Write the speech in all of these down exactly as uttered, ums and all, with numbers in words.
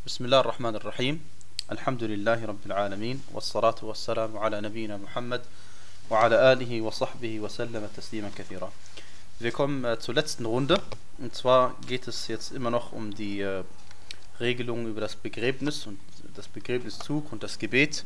بسم الله الرحمن الرحيم الحمد لله رب العالمين والصلاة والسلام على نبينا Muhammad وعلى آله وصحبه وسلم تسليما كثيرا. Wir kommen äh, zur letzten Runde, und zwar geht es jetzt immer noch um die äh, Regelungen über das Begräbnis und das Begräbniszug und das Gebet.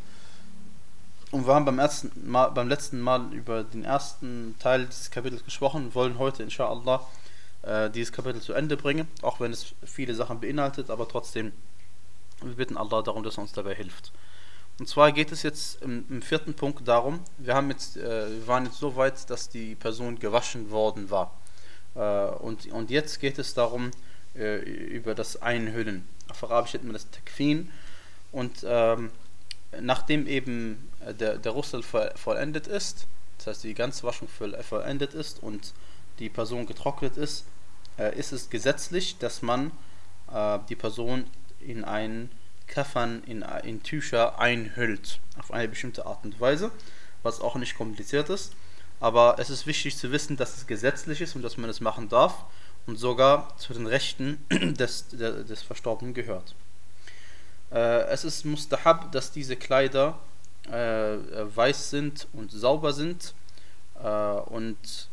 Und wir haben beim, ersten Mal, beim letzten Mal über den ersten Teil dieses Kapitels gesprochen und wollen heute inshallah äh, dieses Kapitel zu Ende bringen, auch wenn es viele Sachen beinhaltet, aber trotzdem, wir bitten Allah darum, dass er uns dabei hilft. Und zwar geht es jetzt im, im vierten Punkt darum, wir, haben jetzt, äh, wir waren jetzt so weit, dass die Person gewaschen worden war. Äh, und, und jetzt geht es darum, äh, über das Einhüllen. Auf Arabisch nennt man das Takfin. Und ähm, nachdem eben der, der Ghusl vollendet ist, das heißt die ganze Waschung vollendet ist und die Person getrocknet ist, äh, ist es gesetzlich, dass man äh, die Person in einen Kafan, in, in Tücher einhüllt, auf eine bestimmte Art und Weise, was auch nicht kompliziert ist, aber es ist wichtig zu wissen, dass es gesetzlich ist und dass man es machen darf und sogar zu den Rechten des, des, des Verstorbenen gehört. Äh, es ist mustahab, dass diese Kleider äh, weiß sind und sauber sind äh, und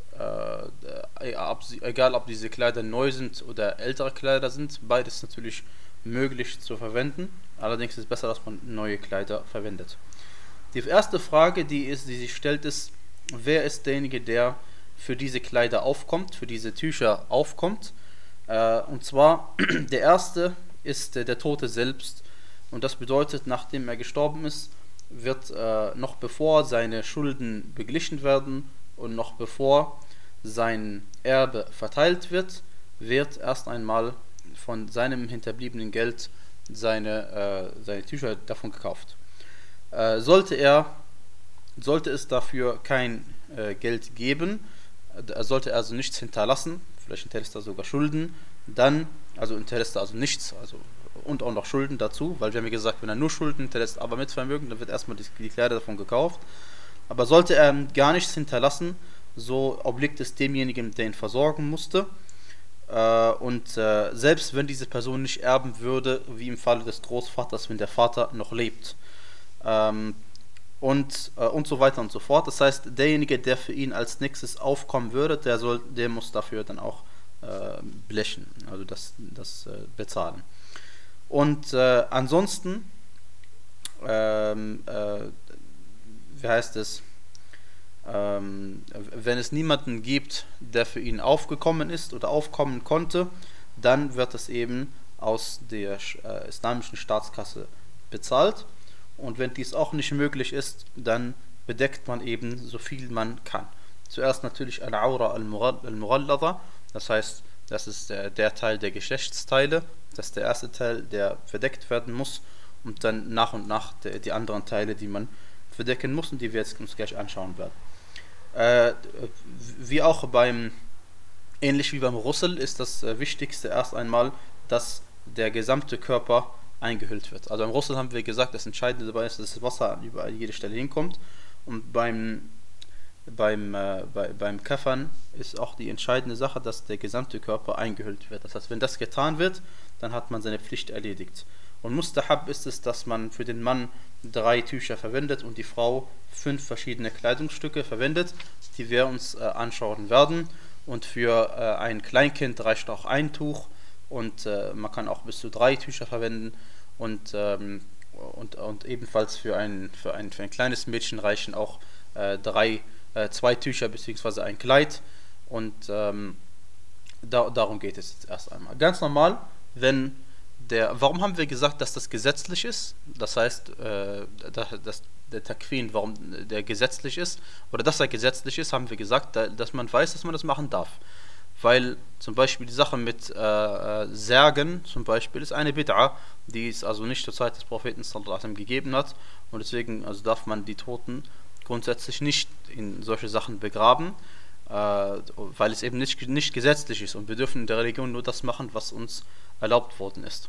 äh, ob sie, egal ob diese Kleider neu sind oder ältere Kleider sind, beides natürlich möglich zu verwenden. Allerdings ist es besser, dass man neue Kleider verwendet. Die erste Frage, die, ist, die sich stellt, ist, wer ist derjenige, der für diese Kleider aufkommt, für diese Tücher aufkommt? Äh, und zwar, der erste ist äh, der Tote selbst. Und das bedeutet, nachdem er gestorben ist, wird äh, noch bevor seine Schulden beglichen werden und noch bevor sein Erbe verteilt wird, wird erst einmal von seinem hinterbliebenen Geld seine, äh, seine Tücher davon gekauft. Äh, sollte er, sollte es dafür kein äh, Geld geben, äh, sollte er also nichts hinterlassen, vielleicht hinterlässt er sogar Schulden, dann, also hinterlässt er also nichts, also und auch noch Schulden dazu, weil wir haben ja gesagt, wenn er nur Schulden hinterlässt, aber mit Vermögen, dann wird erstmal die, die Kleider davon gekauft. Aber sollte er gar nichts hinterlassen, so obliegt es demjenigen, der ihn versorgen musste. Und äh, selbst wenn diese Person nicht erben würde, wie im Falle des Großvaters, wenn der Vater noch lebt, ähm, und, äh, und so weiter und so fort. Das heißt, derjenige, der für ihn als nächstes aufkommen würde, der, soll, der muss dafür dann auch äh, blechen, also das, das äh, bezahlen. Und äh, ansonsten, ähm, äh, wie heißt es, Ähm, wenn es niemanden gibt, der für ihn aufgekommen ist oder aufkommen konnte, dann wird es eben aus der äh, islamischen Staatskasse bezahlt. Und wenn dies auch nicht möglich ist, dann bedeckt man eben so viel man kann. Zuerst natürlich al-Aura al-Mughallada, das heißt, das ist der, der Teil der Geschlechtsteile, das ist der erste Teil, der verdeckt werden muss, und dann nach und nach der, die anderen Teile, die man verdecken muss und die wir jetzt uns gleich anschauen werden. Äh, wie auch beim, ähnlich wie beim Ghusl, ist das äh, Wichtigste erst einmal, dass der gesamte Körper eingehüllt wird. Also beim Ghusl haben wir gesagt, das Entscheidende dabei ist, dass das Wasser an überall jede Stelle hinkommt, und beim beim, äh, bei, beim Kafan ist auch die entscheidende Sache, dass der gesamte Körper eingehüllt wird. Das heißt, wenn das getan wird, dann hat man seine Pflicht erledigt. Und Mustahab ist es, dass man für den Mann drei Tücher verwendet und die Frau fünf verschiedene Kleidungsstücke verwendet, die wir uns äh, anschauen werden. Und für äh, ein Kleinkind reicht auch ein Tuch, und äh, man kann auch bis zu drei Tücher verwenden. Und, ähm, und, und ebenfalls für ein, für, ein, für ein kleines Mädchen reichen auch äh, drei, äh, zwei Tücher bzw. ein Kleid. Und ähm, da, darum geht es jetzt erst einmal. Ganz normal, wenn Der, warum haben wir gesagt, dass das gesetzlich ist? Das heißt, äh, dass der Takfin, warum der gesetzlich ist, oder dass er gesetzlich ist, haben wir gesagt, da, dass man weiß, dass man das machen darf. Weil zum Beispiel die Sache mit äh, Särgen zum Beispiel ist eine Bid'a, die es also nicht zur Zeit des Propheten sallallahu alaihi wasallam gegeben hat, und deswegen also darf man die Toten grundsätzlich nicht in solche Sachen begraben, äh, weil es eben nicht, nicht gesetzlich ist, und wir dürfen in der Religion nur das machen, was uns erlaubt worden ist.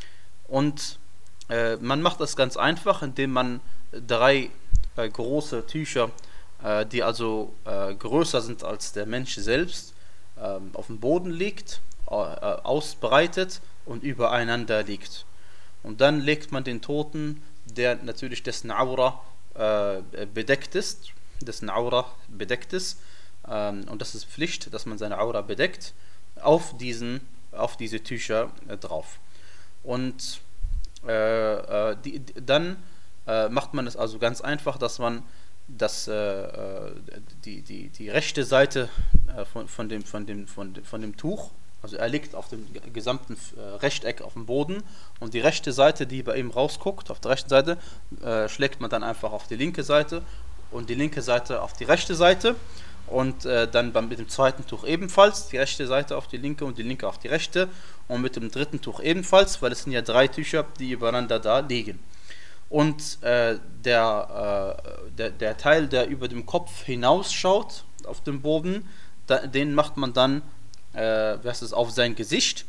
Und äh, man macht das ganz einfach, indem man drei äh, große Tücher, äh, die also äh, größer sind als der Mensch selbst, äh, auf dem Boden legt, äh, ausbreitet und übereinander liegt. Und dann legt man den Toten, der natürlich dessen Aura äh, bedeckt ist, dessen Aura bedeckt ist, ähm, und das ist Pflicht, dass man seine Aura bedeckt, auf diesen, auf diese Tücher äh, drauf. Und äh, äh, die, dann äh, macht man es also ganz einfach, dass man das, äh, die, die, die rechte Seite äh, von, von, dem, von, dem, von, dem, von dem Tuch, also er liegt auf dem gesamten äh, Rechteck auf dem Boden, und die rechte Seite, die bei ihm rausguckt, auf der rechten Seite, äh, schlägt man dann einfach auf die linke Seite und die linke Seite auf die rechte Seite, und äh, dann beim, mit dem zweiten Tuch ebenfalls die rechte Seite auf die linke und die linke auf die rechte, und mit dem dritten Tuch ebenfalls, weil es sind ja drei Tücher, die übereinander da liegen. Und äh, der, äh, der, der Teil, der über dem Kopf hinausschaut auf dem Boden, da, den macht man dann äh, was ist, auf sein Gesicht.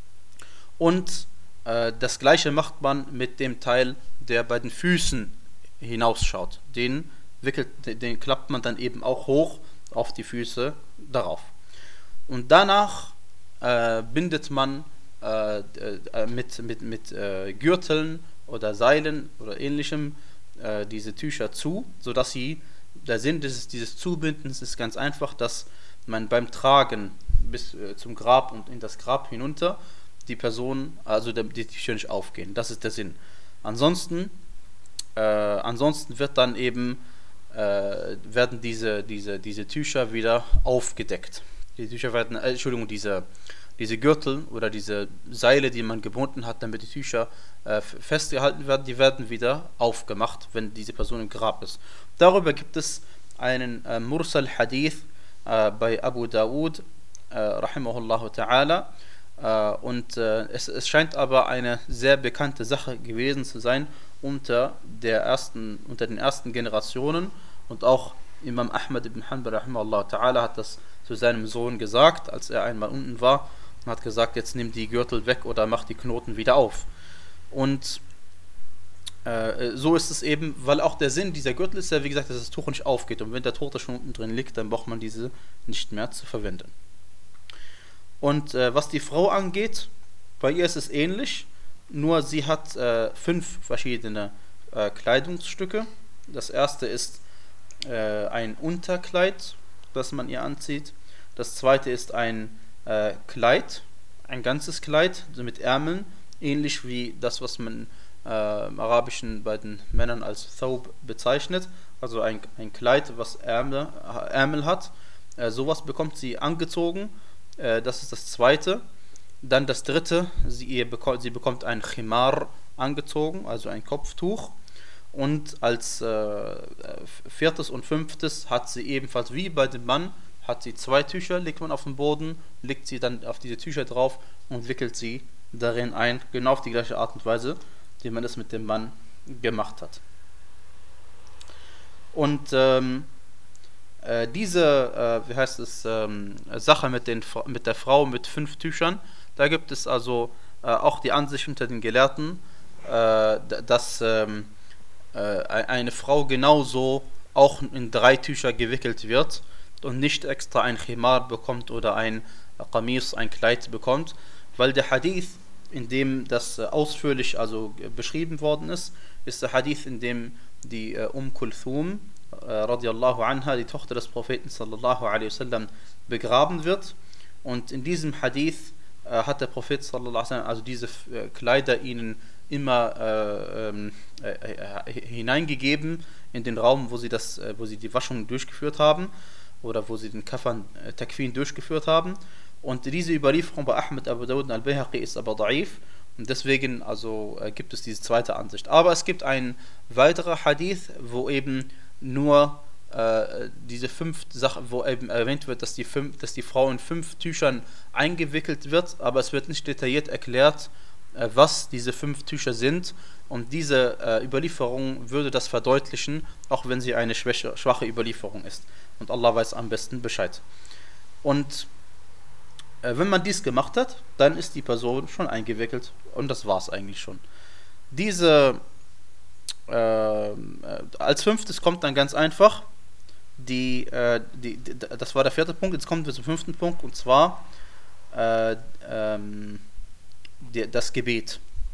Und äh, das gleiche macht man mit dem Teil, der bei den Füßen hinausschaut. Den, wickelt, den, den klappt man dann eben auch hoch auf die Füße darauf. Und danach äh, bindet man äh, äh, mit, mit, mit äh, Gürteln oder Seilen oder ähnlichem äh, diese Tücher zu, sodass sie, der Sinn dieses, dieses Zubindens ist ganz einfach, dass man beim Tragen bis äh, zum Grab und in das Grab hinunter die Person, also der, die Tücher nicht aufgehen. Das ist der Sinn. Ansonsten, äh, ansonsten wird dann eben äh, werden diese, diese, diese Tücher wieder aufgedeckt. Die Tücher werden, äh, Entschuldigung, diese diese Gürtel oder diese Seile, die man gebunden hat, damit die Tücher äh, festgehalten werden, die werden wieder aufgemacht, wenn diese Person im Grab ist. Darüber gibt es einen äh, Mursal Hadith äh, bei Abu Dawud, äh, rahimahullahu ta'ala, äh, und äh, es, es scheint aber eine sehr bekannte Sache gewesen zu sein unter, der ersten, unter den ersten Generationen, und auch Imam Ahmad ibn Hanbal rahimahullahu ta'ala hat das zu seinem Sohn gesagt, als er einmal unten war, und hat gesagt, jetzt nimm die Gürtel weg oder mach die Knoten wieder auf. Und äh, so ist es eben, weil auch der Sinn dieser Gürtel ist ja, wie gesagt, dass das Tuch nicht aufgeht, und wenn der Tote schon unten drin liegt, dann braucht man diese nicht mehr zu verwenden. Und äh, was die Frau angeht, bei ihr ist es ähnlich, nur sie hat äh, fünf verschiedene äh, Kleidungsstücke. Das erste ist äh, ein Unterkleid, das man ihr anzieht. Das zweite ist ein äh, Kleid, ein ganzes Kleid mit Ärmeln, ähnlich wie das, was man äh, im Arabischen bei den Männern als Thawb bezeichnet, also ein, ein Kleid, was Ärmel, Ärmel hat. Äh, sowas bekommt sie angezogen, äh, das ist das zweite. Dann das dritte, sie, ihr bekommt, sie bekommt ein Khimar angezogen, also ein Kopftuch. Und als äh, viertes und fünftes hat sie ebenfalls wie bei dem Mann, hat sie zwei Tücher, legt man auf den Boden, legt sie dann auf diese Tücher drauf und wickelt sie darin ein, genau auf die gleiche Art und Weise, wie man es mit dem Mann gemacht hat. Und ähm, äh, diese, äh, wie heißt es, ähm, Sache mit, den, mit der Frau mit fünf Tüchern, da gibt es also äh, auch die Ansicht unter den Gelehrten, äh, dass ähm, äh, eine Frau genauso auch in drei Tücher gewickelt wird und nicht extra ein Khimar bekommt oder ein Qamis, ein Kleid bekommt, weil der Hadith, in dem das ausführlich also beschrieben worden ist, ist der Hadith, in dem die äh, Umm Kulthum äh, radiallahu anha, die Tochter des Propheten sallallahu alaihi wasallam, begraben wird, und in diesem Hadith äh, hat der Prophet sallallahu alaihi wasallam also diese äh, Kleider ihnen immer äh, äh, äh, hineingegeben in den Raum, wo sie das, äh, wo sie die Waschung durchgeführt haben oder wo sie den Kafan äh, Takfin durchgeführt haben. Und diese Überlieferung bei Ahmed, Abu Dawud und Al-Bayhaqi ist aber da'if, und deswegen also äh, gibt es diese zweite Ansicht. Aber es gibt ein weiterer Hadith, wo eben nur äh, diese fünf Sachen, wo eben erwähnt wird, dass die, fünf, dass die Frau in fünf Tüchern eingewickelt wird, aber es wird nicht detailliert erklärt, äh, was diese fünf Tücher sind. Und diese äh, Überlieferung würde das verdeutlichen, auch wenn sie eine schwäche, schwache Überlieferung ist. Und Allah weiß am besten Bescheid. Und äh, wenn man dies gemacht hat, dann ist die Person schon eingewickelt, und das war es eigentlich schon. Diese, äh, äh, als fünftes kommt dann ganz einfach, die, äh, die, die, das war der vierte Punkt, jetzt kommen wir zum fünften Punkt, und zwar äh, ähm, die, das Gebet.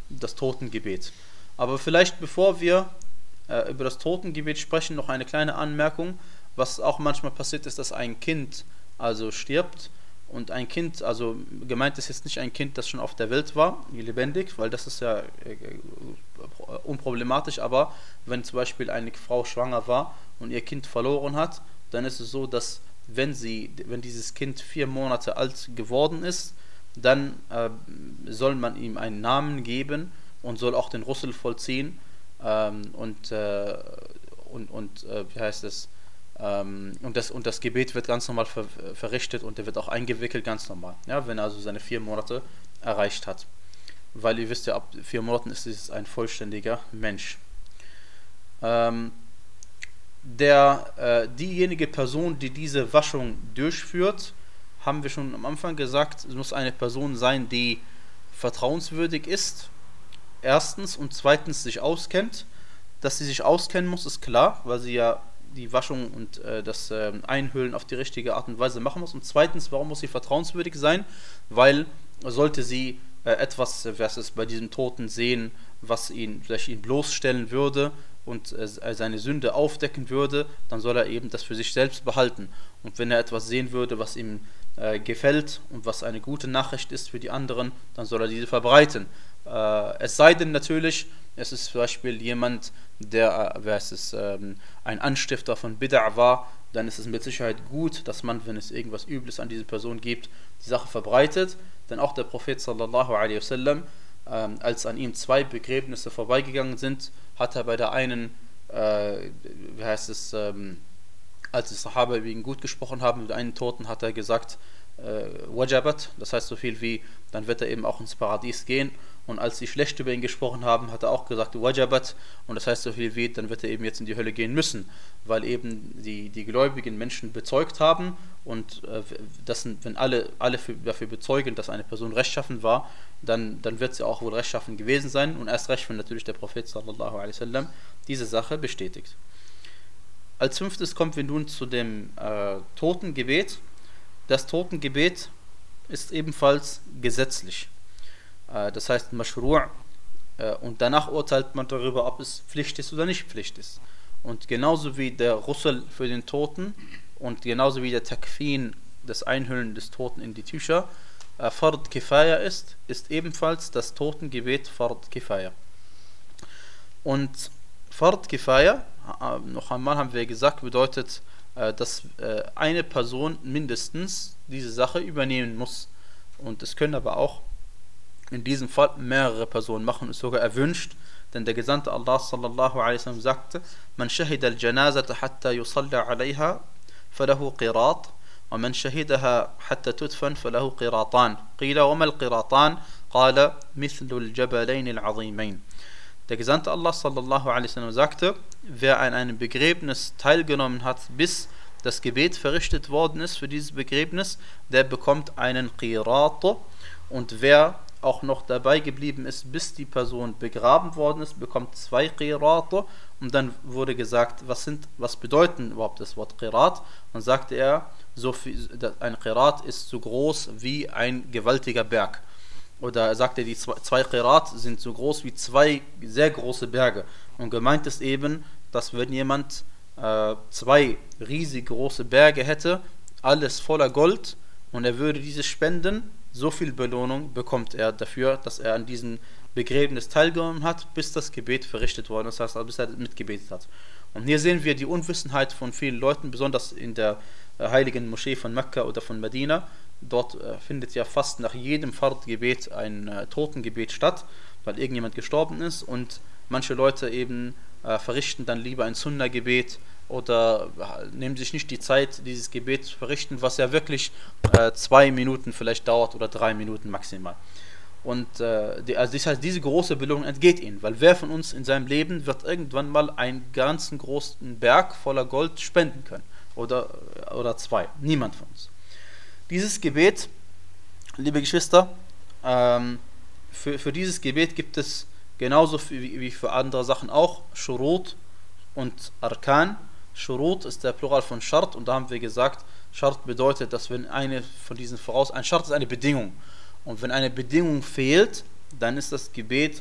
das Totengebet. Aber vielleicht bevor wir äh, über das Totengebet sprechen, noch eine kleine Anmerkung. Was auch manchmal passiert ist, dass ein Kind also stirbt und ein Kind, also gemeint ist jetzt nicht ein Kind, das schon auf der Welt war, lebendig, weil das ist ja äh, unproblematisch, aber wenn zum Beispiel eine Frau schwanger war und ihr Kind verloren hat, dann ist es so, dass wenn sie, wenn dieses Kind vier Monate alt geworden ist, dann äh, soll man ihm einen Namen geben und soll auch den Russel vollziehen ähm, und, äh, und, und äh, wie heißt es, ähm, und, das, und das Gebet wird ganz normal ver, verrichtet und der wird auch eingewickelt, ganz normal, ja, wenn er also seine vier Monate erreicht hat. Weil ihr wisst ja, ab vier Monaten ist es ein vollständiger Mensch. Ähm, der, äh, diejenige Person, die diese Waschung durchführt, haben wir schon am Anfang gesagt, es muss eine Person sein, die vertrauenswürdig ist, erstens, und zweitens sich auskennt. Dass sie sich auskennen muss, ist klar, weil sie ja die Waschung und äh, das äh, Einhüllen auf die richtige Art und Weise machen muss. Und zweitens, warum muss sie vertrauenswürdig sein? Weil sollte sie äh, etwas, äh, was es bei diesem Toten sehen, was ihn vielleicht ihn bloßstellen würde und äh, seine Sünde aufdecken würde, dann soll er eben das für sich selbst behalten. Und wenn er etwas sehen würde, was ihm äh, gefällt und was eine gute Nachricht ist für die anderen, dann soll er diese verbreiten. Äh, es sei denn natürlich, es ist zum Beispiel jemand, der äh, wer ist es, ähm, ein Anstifter von Bid'a war, dann ist es mit Sicherheit gut, dass man, wenn es irgendwas Übles an diese Person gibt, die Sache verbreitet. Denn auch der Prophet sallallahu alaihi wasallam, ähm, als an ihm zwei Begräbnisse vorbeigegangen sind, hat er bei der einen, äh, wie heißt es, ähm, als die Sahaba über ihn gut gesprochen haben, mit einem Toten hat er gesagt, äh, Wajabat, das heißt so viel wie, dann wird er eben auch ins Paradies gehen. Und als sie schlecht über ihn gesprochen haben, hat er auch gesagt, Wajabat, und das heißt so viel wie, dann wird er eben jetzt in die Hölle gehen müssen, weil eben die, die gläubigen Menschen bezeugt haben und äh, das, wenn alle, alle für, dafür bezeugen, dass eine Person rechtschaffen war, dann, dann wird sie auch wohl rechtschaffen gewesen sein und erst recht, wenn natürlich der Prophet sallallahu alaihi wasallam diese Sache bestätigt. Als fünftes kommen wir nun zu dem äh, Totengebet. Das Totengebet ist ebenfalls gesetzlich. Das heißt Mashru' und danach urteilt man darüber, ob es Pflicht ist oder nicht Pflicht ist. Und genauso wie der Ghusl für den Toten und genauso wie der Takfin, das Einhüllen des Toten in die Tücher, Fard Kifaya ist, ist ebenfalls das Totengebet Fard Kifaya. Und Fard Kifaya, noch einmal haben wir gesagt, bedeutet, dass eine Person mindestens diese Sache übernehmen muss. Und es können aber auch in diesem Fall mehrere Personen machen, ist sogar erwünscht, denn der Gesandte Allah sallallahu alaihi wasallam sagte, man shahida al-janazata hatta yusalla alaiha falahu qirat wa man shahidaha hatta tudfan falahu qiratan qila wa mal qiratan qala mithlu al-jabalain al-azimain. Der Gesandte Allah sallallahu alaihi wasallam sagte, wer an einem Begräbnis teilgenommen hat, bis das Gebet verrichtet worden ist für dieses Begräbnis, der bekommt einen Qirat, und wer auch noch dabei geblieben ist, bis die Person begraben worden ist, bekommt zwei Qirat. Und dann wurde gesagt, was sind, was bedeuten überhaupt das Wort Qirat? Und sagte er, so viel, ein Qirat ist so groß wie ein gewaltiger Berg. Oder er sagte, die zwei, zwei Qirat sind so groß wie zwei sehr große Berge. Und gemeint ist eben, dass wenn jemand äh, zwei riesig große Berge hätte, alles voller Gold, und er würde diese spenden, so viel Belohnung bekommt er dafür, dass er an diesem Begräbnis teilgenommen hat, bis das Gebet verrichtet worden ist, das heißt, bis er mitgebetet hat. Und hier sehen wir die Unwissenheit von vielen Leuten, besonders in der äh, heiligen Moschee von Mekka oder von Medina. Dort äh, findet ja fast nach jedem Fard-Gebet ein äh, Totengebet statt, weil irgendjemand gestorben ist, und manche Leute eben äh, verrichten dann lieber ein Sunna-Gebet oder nehmen sich nicht die Zeit, dieses Gebet zu verrichten, was ja wirklich äh, zwei Minuten vielleicht dauert oder drei Minuten maximal. Und äh, die, also das heißt, diese große Belohnung entgeht ihnen, weil wer von uns in seinem Leben wird irgendwann mal einen ganzen großen Berg voller Gold spenden können? Oder, oder zwei. Niemand von uns. Dieses Gebet, liebe Geschwister, ähm, für, für dieses Gebet gibt es genauso wie, wie für andere Sachen auch Shurut und Arkan. Shurut ist der Plural von Shart, und da haben wir gesagt, Shart bedeutet, dass wenn eine von diesen voraus, ein Shart ist eine Bedingung, und wenn eine Bedingung fehlt, dann ist das Gebet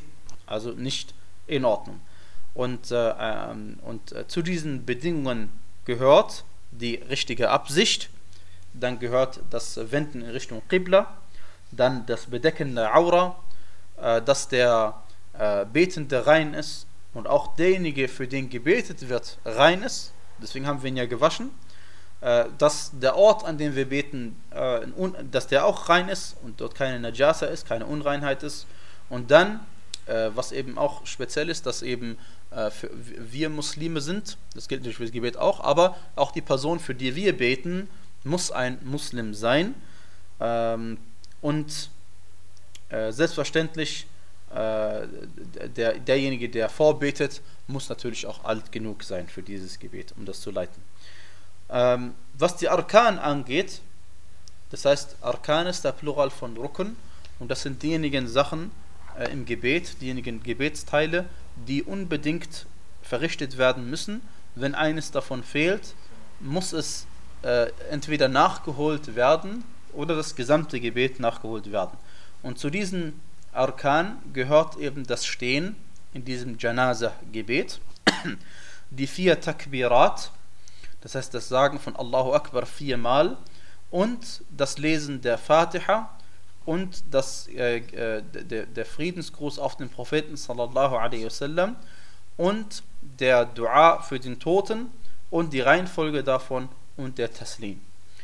also nicht in Ordnung. Und, äh, ähm, und äh, zu diesen Bedingungen gehört die richtige Absicht, dann gehört das Wenden in Richtung Qibla, dann das Bedecken der Aura, äh, dass der äh, Betende rein ist und auch derjenige, für den gebetet wird, rein ist. Deswegen haben wir ihn ja gewaschen. Äh, dass der Ort, an dem wir beten, äh, dass der auch rein ist und dort keine Najasa ist, keine Unreinheit ist. Und dann, äh, was eben auch speziell ist, dass eben äh, für, wir Muslime sind, das gilt natürlich für das Gebet auch, aber auch die Person, für die wir beten, muss ein Muslim sein. Ähm, und äh, selbstverständlich, äh, der, derjenige, der vorbetet, muss natürlich auch alt genug sein für dieses Gebet, um das zu leiten. Ähm, was die Arkan angeht, das heißt, Arkan ist der Plural von Rukn, und das sind diejenigen Sachen äh, im Gebet, diejenigen Gebetsteile, die unbedingt verrichtet werden müssen. Wenn eines davon fehlt, muss es äh, entweder nachgeholt werden oder das gesamte Gebet nachgeholt werden. Und zu diesen Arkan gehört eben das Stehen in diesem Janazah-Gebet, die vier Takbirat, das heißt das Sagen von Allahu Akbar viermal, und das Lesen der Fatiha und das, äh, äh, der, der Friedensgruß auf den Propheten sallallahu alaihi wasallam und der Dua für den Toten und die Reihenfolge davon und der Taslim.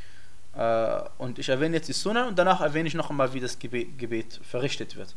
Äh, und ich erwähne jetzt die Sunnah und danach erwähne ich noch einmal, wie das Gebet, Gebet verrichtet wird.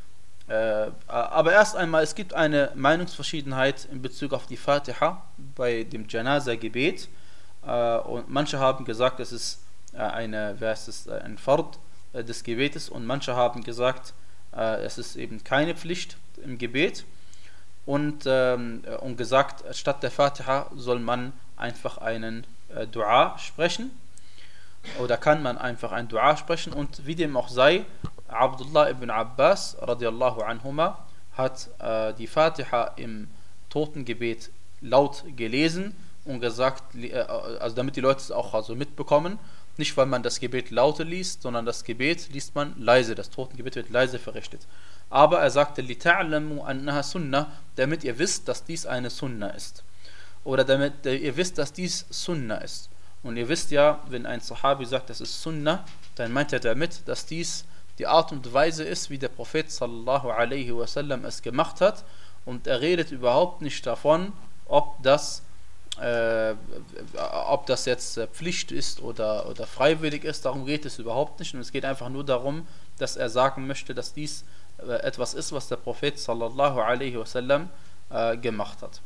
Äh, aber erst einmal, es gibt eine Meinungsverschiedenheit in Bezug auf die Fatiha bei dem Janazah-Gebet. Äh, und manche haben gesagt, es ist äh, eine, wer ist es, ein Fard äh, des Gebetes, und manche haben gesagt, äh, es ist eben keine Pflicht im Gebet. Und, ähm, und gesagt, statt der Fatiha soll man einfach einen äh, Dua sprechen. Oder kann man einfach ein Dua sprechen, und wie dem auch sei, Abdullah ibn Abbas radiallahu anhuma hat äh, die Fatiha im Totengebet laut gelesen und gesagt, äh, also damit die Leute es auch also mitbekommen, nicht weil man das Gebet laute liest, sondern das Gebet liest man leise, das Totengebet wird leise verrichtet. Aber er sagte, لِتَعْلَمُوا أَنَّهَا سُنَّةٌ, damit ihr wisst, dass dies eine Sunna ist. Oder damit ihr wisst, dass dies Sunna ist. Und ihr wisst ja, wenn ein Sahabi sagt, das ist Sunna, dann meint er damit, dass dies die Art und Weise ist, wie der Prophet sallallahu alaihi wasallam es gemacht hat, und er redet überhaupt nicht davon, ob das, äh, ob das jetzt Pflicht ist oder, oder freiwillig ist. Darum geht es überhaupt nicht, und es geht einfach nur darum, dass er sagen möchte, dass dies äh, etwas ist, was der Prophet sallallahu alaihi wasallam äh, gemacht hat.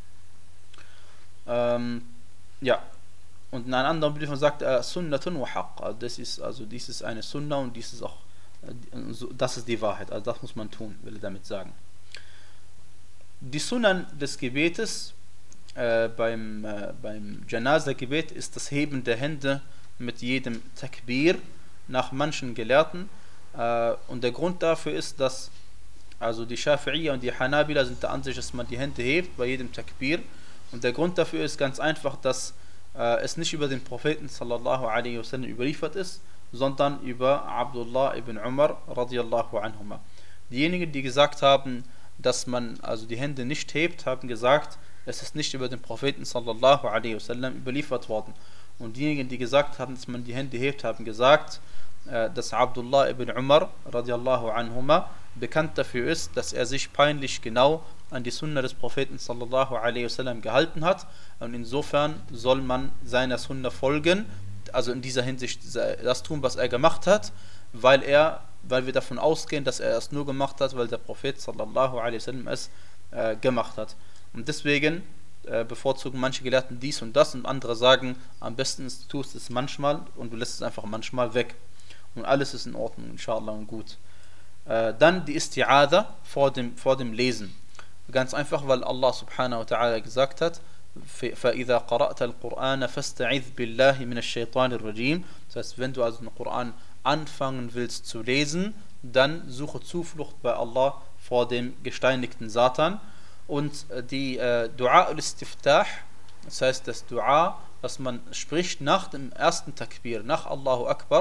Ähm, ja. Und in einem anderen Brief sagt er, Sunnatun wa haqq. Also das ist, also dies ist eine Sunna und dies ist auch, das ist die Wahrheit. Also das muss man tun, will er damit sagen. Die Sunnan des Gebetes äh, beim, äh, beim Janazah-Gebet ist das Heben der Hände mit jedem Takbir nach manchen Gelehrten. Äh, und der Grund dafür ist, dass also die Schafi'iyya und die Hanabila sind der Ansicht, dass man die Hände hebt bei jedem Takbir. Und der Grund dafür ist ganz einfach, dass es nicht über den Propheten sallallahu alaihi wasallam überliefert ist, sondern über Abdullah ibn Umar radiallahu anhuma. Diejenigen, die gesagt haben, dass man also die Hände nicht hebt, haben gesagt, es ist nicht über den Propheten sallallahu alaihi wasallam überliefert worden. Und diejenigen, die gesagt haben, dass man die Hände hebt, haben gesagt, dass Abdullah ibn Umar radiallahu anhuma bekannt dafür ist, dass er sich peinlich genau an die Sunna des Propheten sallallahu alaihi wasallam gehalten hat, und insofern soll man seiner Sunna folgen, also in dieser Hinsicht das tun, was er gemacht hat, weil er, weil wir davon ausgehen, dass er es nur gemacht hat, weil der Prophet sallallahu alaihi wasallam es äh, gemacht hat. Und deswegen äh, bevorzugen manche Gelehrten dies und das, und andere sagen, am besten ist, du tust es manchmal und du lässt es einfach manchmal weg. Und alles ist in Ordnung, inshallah, und gut. Äh, dann die Isti'adha vor dem, vor dem Lesen. Ganz einfach, weil Allah subhanahu wa ta'ala gesagt hat, فَإِذَا قَرَأْتَ الْقُرْآنَ فَاسْتَعِذْ بِاللَّهِ مِنَ الشَّيْطَانِ الرَّجِيمِ. Das heißt, wenn du also den Koran anfangen willst zu lesen, dann suche Zuflucht bei Allah vor dem gesteinigten Satan. Und die äh, Dua al-Istiftah, das heißt das Dua, was man spricht nach dem ersten Takbir, nach Allahu Akbar,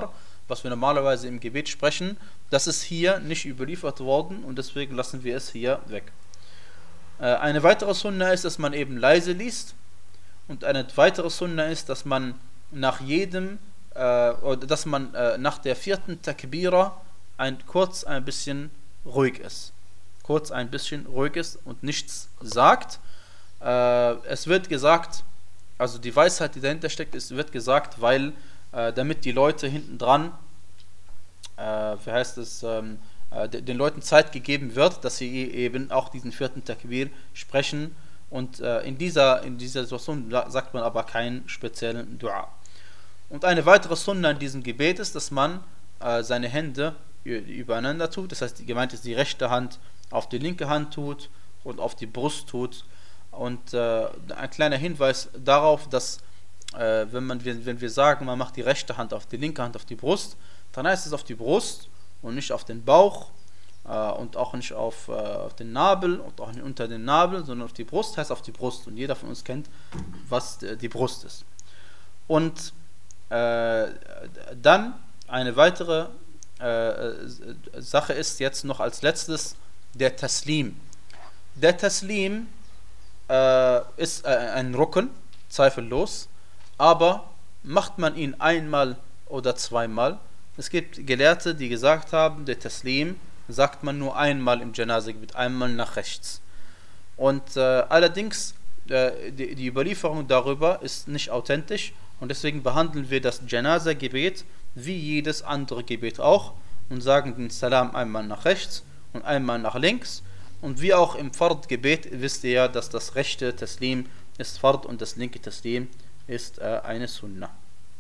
was wir normalerweise im Gebet sprechen, das ist hier nicht überliefert worden und deswegen lassen wir es hier weg. Äh, eine weitere Sunna ist, dass man eben leise liest und eine weitere Sunna ist, dass man nach jedem, äh, oder dass man äh, nach der vierten Takbira ein, kurz ein bisschen ruhig ist. Kurz ein bisschen ruhig ist und nichts sagt. Äh, es wird gesagt, also die Weisheit, die dahinter steckt, ist, wird gesagt, weil äh, damit die Leute hinten dran, äh, wie heißt es, ähm, äh, den Leuten Zeit gegeben wird, dass sie eben auch diesen vierten Takbir sprechen. Und äh, in, dieser, in dieser Situation sagt man aber keinen speziellen Dua. Und eine weitere Sunna in diesem Gebet ist, dass man äh, seine Hände übereinander tut. Das heißt, die gemeint ist, die rechte Hand auf die linke Hand tut und auf die Brust tut. Und äh, ein kleiner Hinweis darauf, dass äh, wenn, man, wenn wir sagen, man macht die rechte Hand auf die linke Hand auf die Brust, dann heißt es auf die Brust und nicht auf den Bauch äh, und auch nicht auf, äh, auf den Nabel und auch nicht unter den Nabel, sondern auf die Brust heißt auf die Brust. Und jeder von uns kennt, was die Brust ist. Und äh, dann eine weitere äh, Sache ist jetzt noch als letztes der Taslim. Der Taslim äh, ist äh, ein Rukn, zweifellos, aber macht man ihn einmal oder zweimal. Es gibt Gelehrte, die gesagt haben, der Taslim sagt man nur einmal im Janaza-Gebet, einmal nach rechts. Und äh, allerdings, äh, die, die Überlieferung darüber ist nicht authentisch und deswegen behandeln wir das Janaza-Gebet wie jedes andere Gebet auch und sagen den Salam einmal nach rechts und einmal nach links. Und wie auch im Fard-Gebet wisst ihr ja, dass das rechte Taslim ist Fard und das linke Taslim ist äh, eine Sunna.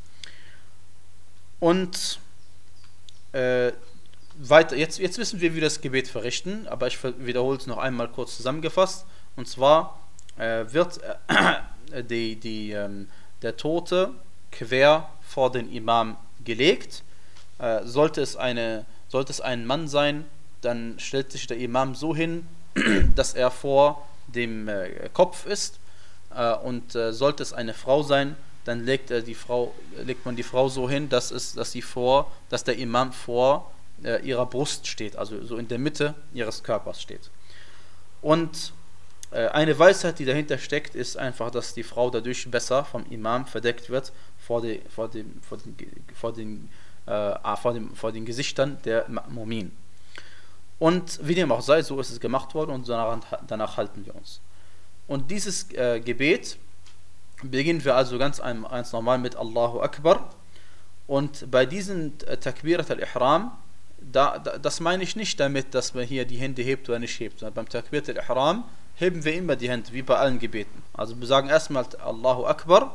Und äh, weiter, jetzt, jetzt wissen wir, wie wir das Gebet verrichten, aber ich wiederhole es noch einmal kurz zusammengefasst. Und zwar äh, wird äh, die, die, ähm, der Tote quer vor den Imam gelegt. Äh, sollte es eine, sollte es ein Mann sein, dann stellt sich der Imam so hin, dass er vor dem äh, Kopf ist. Äh, und äh, sollte es eine Frau sein, dann legt, er die Frau, legt man die Frau so hin, dass, es, dass, sie vor, dass der Imam vor äh, ihrer Brust steht, also so in der Mitte ihres Körpers steht. Und äh, eine Weisheit, die dahinter steckt, ist einfach, dass die Frau dadurch besser vom Imam verdeckt wird vor, die, vor, dem, vor, den, vor, den, äh, vor, dem, vor den Gesichtern der Ma'mumin. Und wie dem auch sei, so ist es gemacht worden und danach, danach halten wir uns. Und dieses äh, Gebet beginnen wir also ganz, ganz normal mit Allahu Akbar. Und bei diesen äh, Takbirat al-Ihram, da, da, das meine ich nicht damit, dass man hier die Hände hebt oder nicht hebt, sondern beim Takbirat al-Ihram heben wir immer die Hände, wie bei allen Gebeten. Also wir sagen erstmal Allahu Akbar,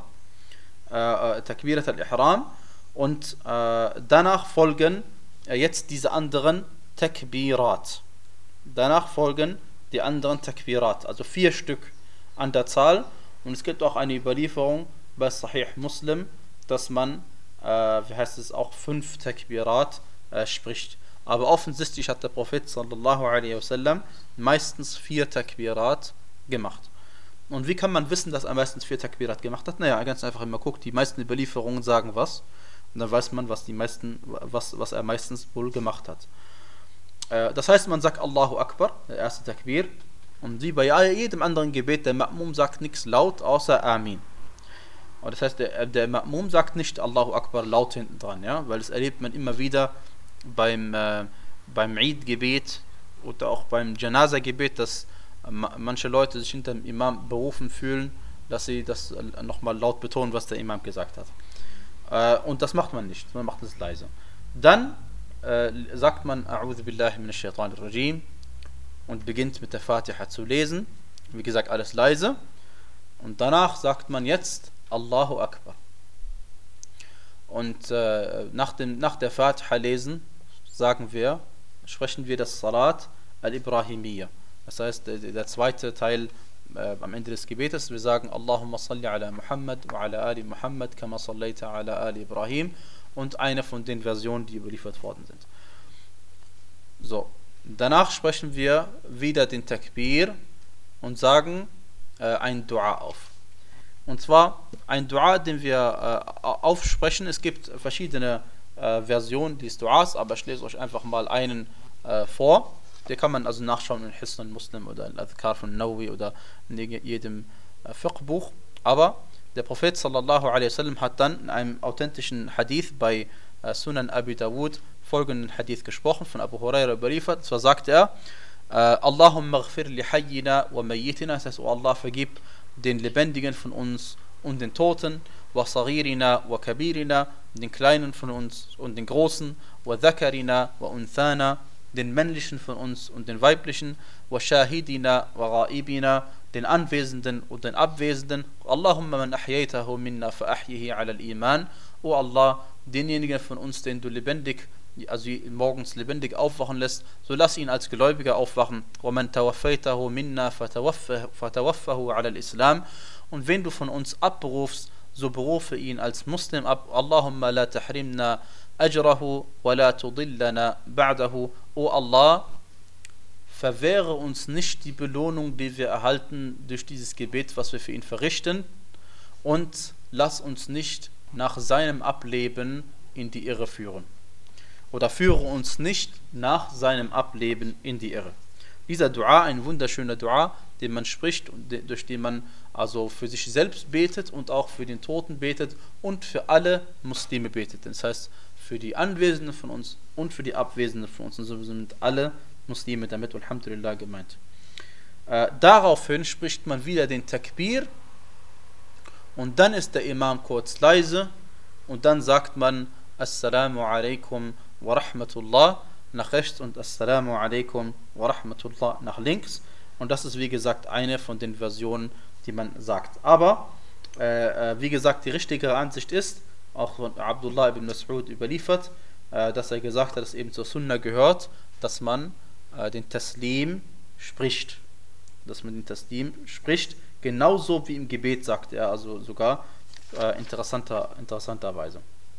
äh, Takbirat al-Ihram, und äh, danach folgen äh, jetzt diese anderen Takbirat. Danach folgen die anderen Takbirat, also vier Stück an der Zahl. Und es gibt auch eine Überlieferung bei Sahih Muslim, dass man, äh, wie heißt es, auch fünf Takbirat äh, spricht. Aber offensichtlich hat der Prophet sallallahu alaihi wasallam meistens vier Takbirat gemacht. Und wie kann man wissen, dass er meistens vier Takbirat gemacht hat? Naja, ganz einfach immer guckt, die meisten Überlieferungen sagen was. Und dann weiß man, was, die meisten, was, was er meistens wohl gemacht hat. Äh, das heißt, man sagt Allahu Akbar, der erste Takbir. Und wie bei jedem anderen Gebet, der Ma'mum sagt nichts laut, außer Amin. Und das heißt, der, der Ma'mum sagt nicht Allahu Akbar laut hinten dran, ja? Weil das erlebt man immer wieder beim, äh, beim Eid-Gebet oder auch beim Janaza-Gebet, dass äh, manche Leute sich hinter dem Imam berufen fühlen, dass sie das äh, nochmal laut betonen, was der Imam gesagt hat. Äh, und das macht man nicht, man macht es leise. Dann äh, sagt man A'udhu billahi minash shaitanir rajim und beginnt mit der Fatiha zu lesen. Wie gesagt, alles leise. Und danach sagt man jetzt Allahu Akbar. Und äh, nach, dem, nach der Fatiha lesen, sagen wir, sprechen wir das Salat al-Ibrahimiyya. Das heißt, der, der zweite Teil äh, am Ende des Gebetes, wir sagen Allahumma salli ala Muhammad wa ala ali Muhammad kama sallaita ala ali Ibrahim, und eine von den Versionen, die überliefert worden sind. So. Danach sprechen wir wieder den Takbir und sagen äh, ein Dua auf. Und zwar ein Dua, den wir äh, aufsprechen. Es gibt verschiedene äh, Versionen dieses Duas, aber ich lese euch einfach mal einen äh, vor. Den kann man also nachschauen in Hisn Muslim oder in Adhkar von Nawawi oder in jedem äh, Fiqh-Buch. Aber der Prophet sallallahu alaihi wasallam hat dann in einem authentischen Hadith bei äh, Sunan Abi Dawud folgenden Hadith gesprochen, von Abu Huraira überliefert. Zwar sagt er, äh, Allahumma ghfir li hayyina wa mayyitina, das heißt, oh Allah, vergib den Lebendigen von uns und den Toten, wa saghirina wa kabirina, den Kleinen von uns und den Großen, wa dhakarina wa unthana, den Männlichen von uns und den Weiblichen, wa shahidina wa ghaibina, den Anwesenden und den Abwesenden. Allahumma man ahyaytahu minna fa ahyihi ala al-Iman. O Allah, denjenigen von uns, den du lebendig, also morgens lebendig aufwachen lässt, so lass ihn als Gläubiger aufwachen. Wa man tawaffaytahu minna fatawaffahu ala al-Islam. Und wenn du von uns abberufst, so berufe ihn als Muslim ab. Allahumma la tahrimna ajrahu wa la tudillana ba'dahu. O Allah, verwehre uns nicht die Belohnung, die wir erhalten durch dieses Gebet, was wir für ihn verrichten, und lass uns nicht nach seinem Ableben in die Irre führen. Oder führe uns nicht nach seinem Ableben in die Irre. Dieser Dua, ein wunderschöner Dua, den man spricht und durch den man also für sich selbst betet und auch für den Toten betet und für alle Muslime betet. Das heißt, für die Anwesenden von uns und für die Abwesenden von uns. Und so sind alle Muslime damit, Alhamdulillah, gemeint. Äh, daraufhin spricht man wieder den Takbir und dann ist der Imam kurz leise und dann sagt man Assalamu alaikum wa rahmatullah nach rechts und Assalamu alaikum wa rahmatullah nach links. Und das ist, wie gesagt, eine von den Versionen, die man sagt. Aber, äh, wie gesagt, die richtigere Ansicht ist, auch von Abdullah ibn Mas'ud überliefert, äh, dass er gesagt hat, dass eben zur Sunna gehört, dass man äh, den Taslim spricht. Dass man den Taslim spricht, genauso wie im Gebet, sagt er, also sogar äh, interessanter, interessanterweise.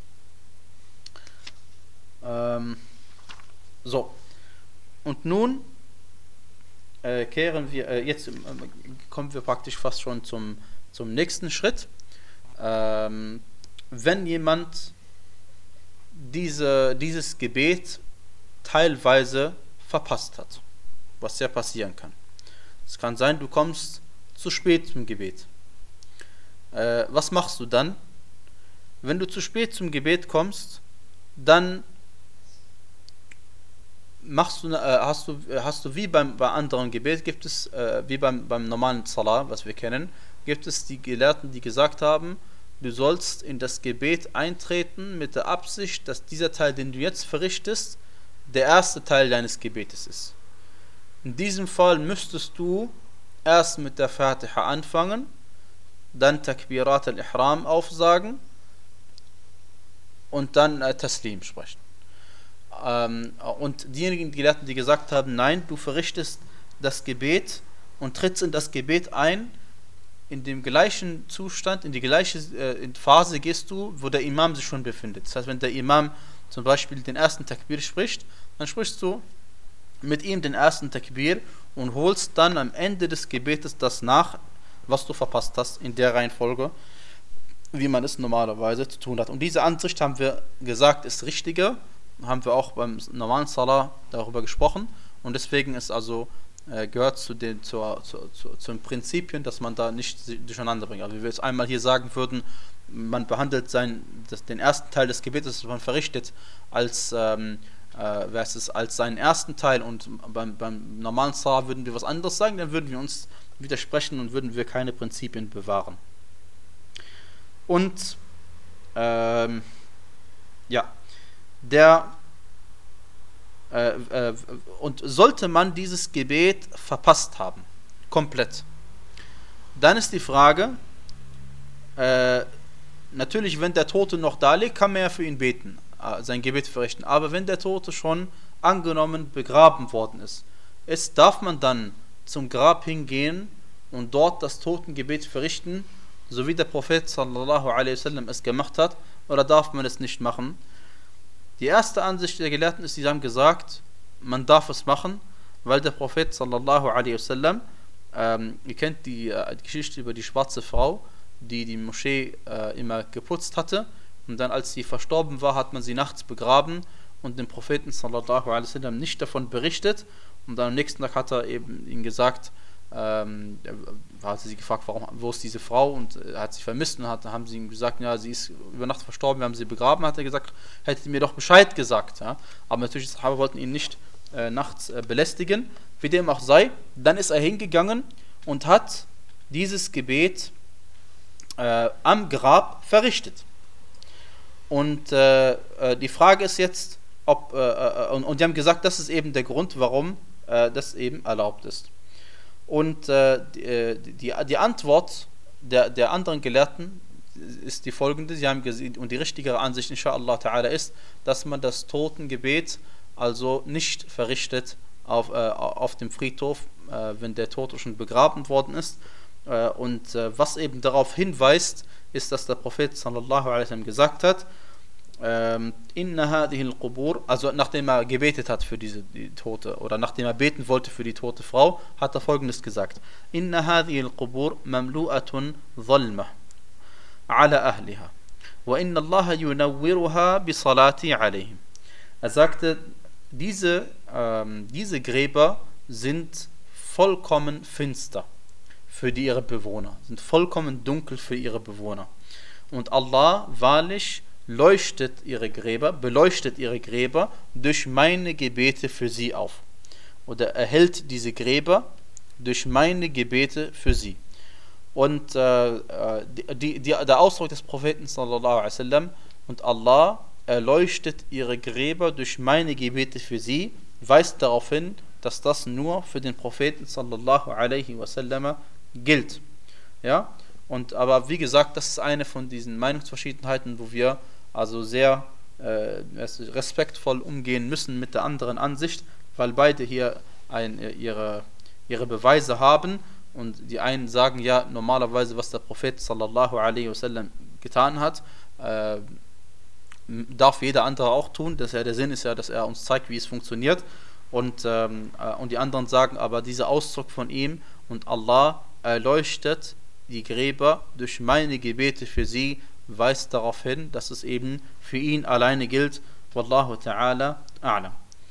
Ähm, so. Und nun äh, kehren wir, äh, jetzt äh, kommen wir praktisch fast schon zum, zum nächsten Schritt. Ähm, wenn jemand diese, dieses Gebet teilweise verpasst hat, was ja passieren kann. Es kann sein, du kommst zu spät zum Gebet. Äh, was machst du dann? Wenn du zu spät zum Gebet kommst, dann machst du, äh, hast du, hast du wie beim, bei anderen Gebet, gibt es, äh, wie beim, beim normalen Salah, was wir kennen, gibt es die Gelehrten, die gesagt haben, du sollst in das Gebet eintreten mit der Absicht, dass dieser Teil, den du jetzt verrichtest, der erste Teil deines Gebetes ist. In diesem Fall müsstest du erst mit der Fatiha anfangen, dann Takbirat al-Ihram aufsagen und dann äh, Taslim sprechen. Ähm, und diejenigen die Gelehrten, die gesagt haben, nein, du verrichtest das Gebet und trittst in das Gebet ein, in dem gleichen Zustand, in die gleiche äh, Phase gehst du, wo der Imam sich schon befindet. Das heißt, wenn der Imam zum Beispiel den ersten Takbir spricht, dann sprichst du mit ihm den ersten Takbir und holst dann am Ende des Gebetes das nach, was du verpasst hast, in der Reihenfolge, wie man es normalerweise zu tun hat. Und diese Ansicht, haben wir gesagt, ist richtiger, haben wir auch beim normalen Salah darüber gesprochen, und deswegen ist also äh, gehört zu den zu, zu, zu, zu den Prinzipien, dass man da nicht durcheinander bringt. Also wie wir jetzt einmal hier sagen würden, man behandelt sein, das, den ersten Teil des Gebetes, das man verrichtet, als ähm, äh, es als seinen ersten Teil, und beim, beim normalen Salah würden wir was anderes sagen, dann würden wir uns widersprechen und würden wir keine Prinzipien bewahren. Und ähm, ja, der äh, äh, und sollte man dieses Gebet verpasst haben, komplett, dann ist die Frage, äh, natürlich, wenn der Tote noch da liegt, kann man ja für ihn beten, äh, sein Gebet verrichten. Aber wenn der Tote schon angenommen begraben worden ist, ist, darf man dann zum Grab hingehen und dort das Totengebet verrichten, so wie der Prophet sallallahu alaihi wasallam es gemacht hat, oder darf man es nicht machen? Die erste Ansicht der Gelehrten ist, sie haben gesagt, man darf es machen, weil der Prophet sallallahu alaihi wasallam, ähm, ihr kennt die, äh, die Geschichte über die schwarze Frau, die die Moschee äh, immer geputzt hatte, und dann als sie verstorben war, hat man sie nachts begraben und dem Propheten sallallahu alaihi wasallam nicht davon berichtet, und dann am nächsten Tag hat er eben ihnen gesagt, ähm, hat sie gefragt, warum, wo ist diese Frau, und er hat sie vermisst, und hat, haben sie ihm gesagt, ja, sie ist über Nacht verstorben, wir haben sie begraben. Hat er gesagt, hättet ihr mir doch Bescheid gesagt, ja? Aber natürlich, die Sahaba wollten ihn nicht äh, nachts äh, belästigen, wie dem auch sei. Dann ist er hingegangen und hat dieses Gebet äh, am Grab verrichtet. Und äh, äh, die Frage ist jetzt, ob, äh, äh, und, und die haben gesagt, das ist eben der Grund, warum äh, das eben erlaubt ist. Und äh, die, die, die Antwort der, der anderen Gelehrten ist die folgende: Sie haben gesehen, und die richtigere Ansicht inshallah ta'ala ist, dass man das Totengebet also nicht verrichtet auf, äh, auf dem Friedhof, äh, wenn der Tote schon begraben worden ist. Äh, und äh, was eben darauf hinweist, ist, dass der Prophet sallallahu alaihi wasallam gesagt hat, Inna hadhihi al-qubur, also nachdem er gebetet hat für diese die Tote, oder nachdem er beten wollte für die tote Frau, hat er Folgendes gesagt: Inna hadhihi al-qubur mamlu'atun dhalma ala ahliha wa inna Allah yunawwiruha bi salati alayhim. Er sagte, diese, ähm, diese Gräber sind vollkommen finster für die ihre Bewohner, sind vollkommen dunkel für ihre Bewohner. Und Allah wahrlich leuchtet ihre Gräber, beleuchtet ihre Gräber durch meine Gebete für sie auf. Oder erhält diese Gräber durch meine Gebete für sie. Und äh, die, die, der Ausdruck des Propheten sallallahu alaihi wasallam, und Allah erleuchtet ihre Gräber durch meine Gebete für sie, weist darauf hin, dass das nur für den Propheten sallallahu alaihi wasallam gilt. Ja? Und aber wie gesagt, das ist eine von diesen Meinungsverschiedenheiten, wo wir also sehr äh, respektvoll umgehen müssen mit der anderen Ansicht, weil beide hier ein, ihre, ihre Beweise haben, und die einen sagen, ja, normalerweise, was der Prophet sallallahu alaihi wasallam getan hat, äh, darf jeder andere auch tun. Das ja, der Sinn ist ja, dass er uns zeigt, wie es funktioniert, und, ähm, äh, und die anderen sagen, aber dieser Ausdruck von ihm, und Allah erleuchtet die Gräber durch meine Gebete für sie, weist darauf hin, dass es eben für ihn alleine gilt. Wallahu ta'ala a'lam.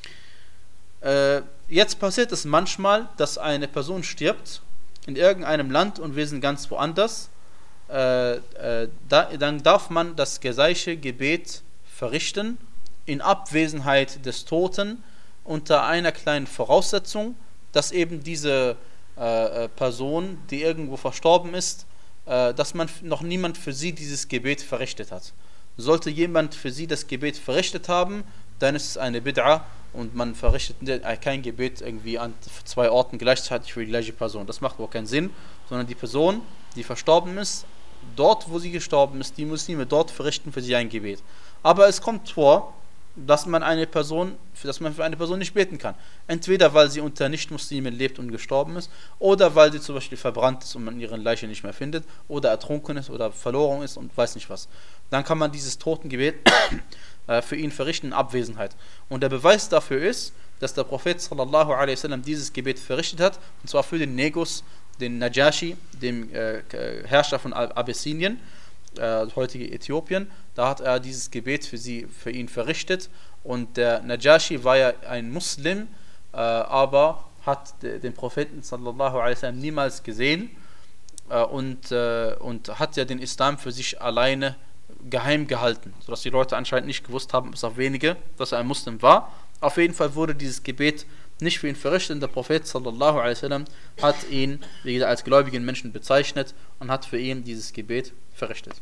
Äh, jetzt passiert es manchmal, dass eine Person stirbt in irgendeinem Land und wir sind ganz woanders. Äh, äh, da, dann darf man das gleiche Gebet verrichten in Abwesenheit des Toten, unter einer kleinen Voraussetzung, dass eben diese äh, Person, die irgendwo verstorben ist, dass man noch niemand für sie dieses Gebet verrichtet hat. Sollte jemand für sie das Gebet verrichtet haben, dann ist es eine Bid'a, und man verrichtet kein Gebet irgendwie an zwei Orten gleichzeitig für die gleiche Person. Das macht überhaupt keinen Sinn, sondern die Person, die verstorben ist, dort wo sie gestorben ist, die Muslime dort verrichten für sie ein Gebet. Aber es kommt vor, dass man eine Person, dass man für eine Person nicht beten kann. Entweder weil sie unter Nicht-Muslimen lebt und gestorben ist, oder weil sie zum Beispiel verbrannt ist und man ihre Leiche nicht mehr findet, oder ertrunken ist oder verloren ist und weiß nicht was. Dann kann man dieses Totengebet äh, für ihn verrichten in Abwesenheit. Und der Beweis dafür ist, dass der Prophet sallallahu alaihi wasallam dieses Gebet verrichtet hat, und zwar für den Negus, den Najashi, dem äh, Herrscher von Abyssinien, äh, heutige Äthiopien. Da hat er dieses Gebet für sie, für ihn verrichtet, und der Najashi war ja ein Muslim, äh, aber hat de, den Propheten sallallahu alaihi wasallam niemals gesehen, äh, und, äh, und hat ja den Islam für sich alleine geheim gehalten, sodass die Leute anscheinend nicht gewusst haben, bis auf wenige, dass er ein Muslim war. Auf jeden Fall wurde dieses Gebet nicht für ihn verrichtet, und der Prophet sallallahu alaihi wasallam hat ihn, wie gesagt, als gläubigen Menschen bezeichnet und hat für ihn dieses Gebet verrichtet.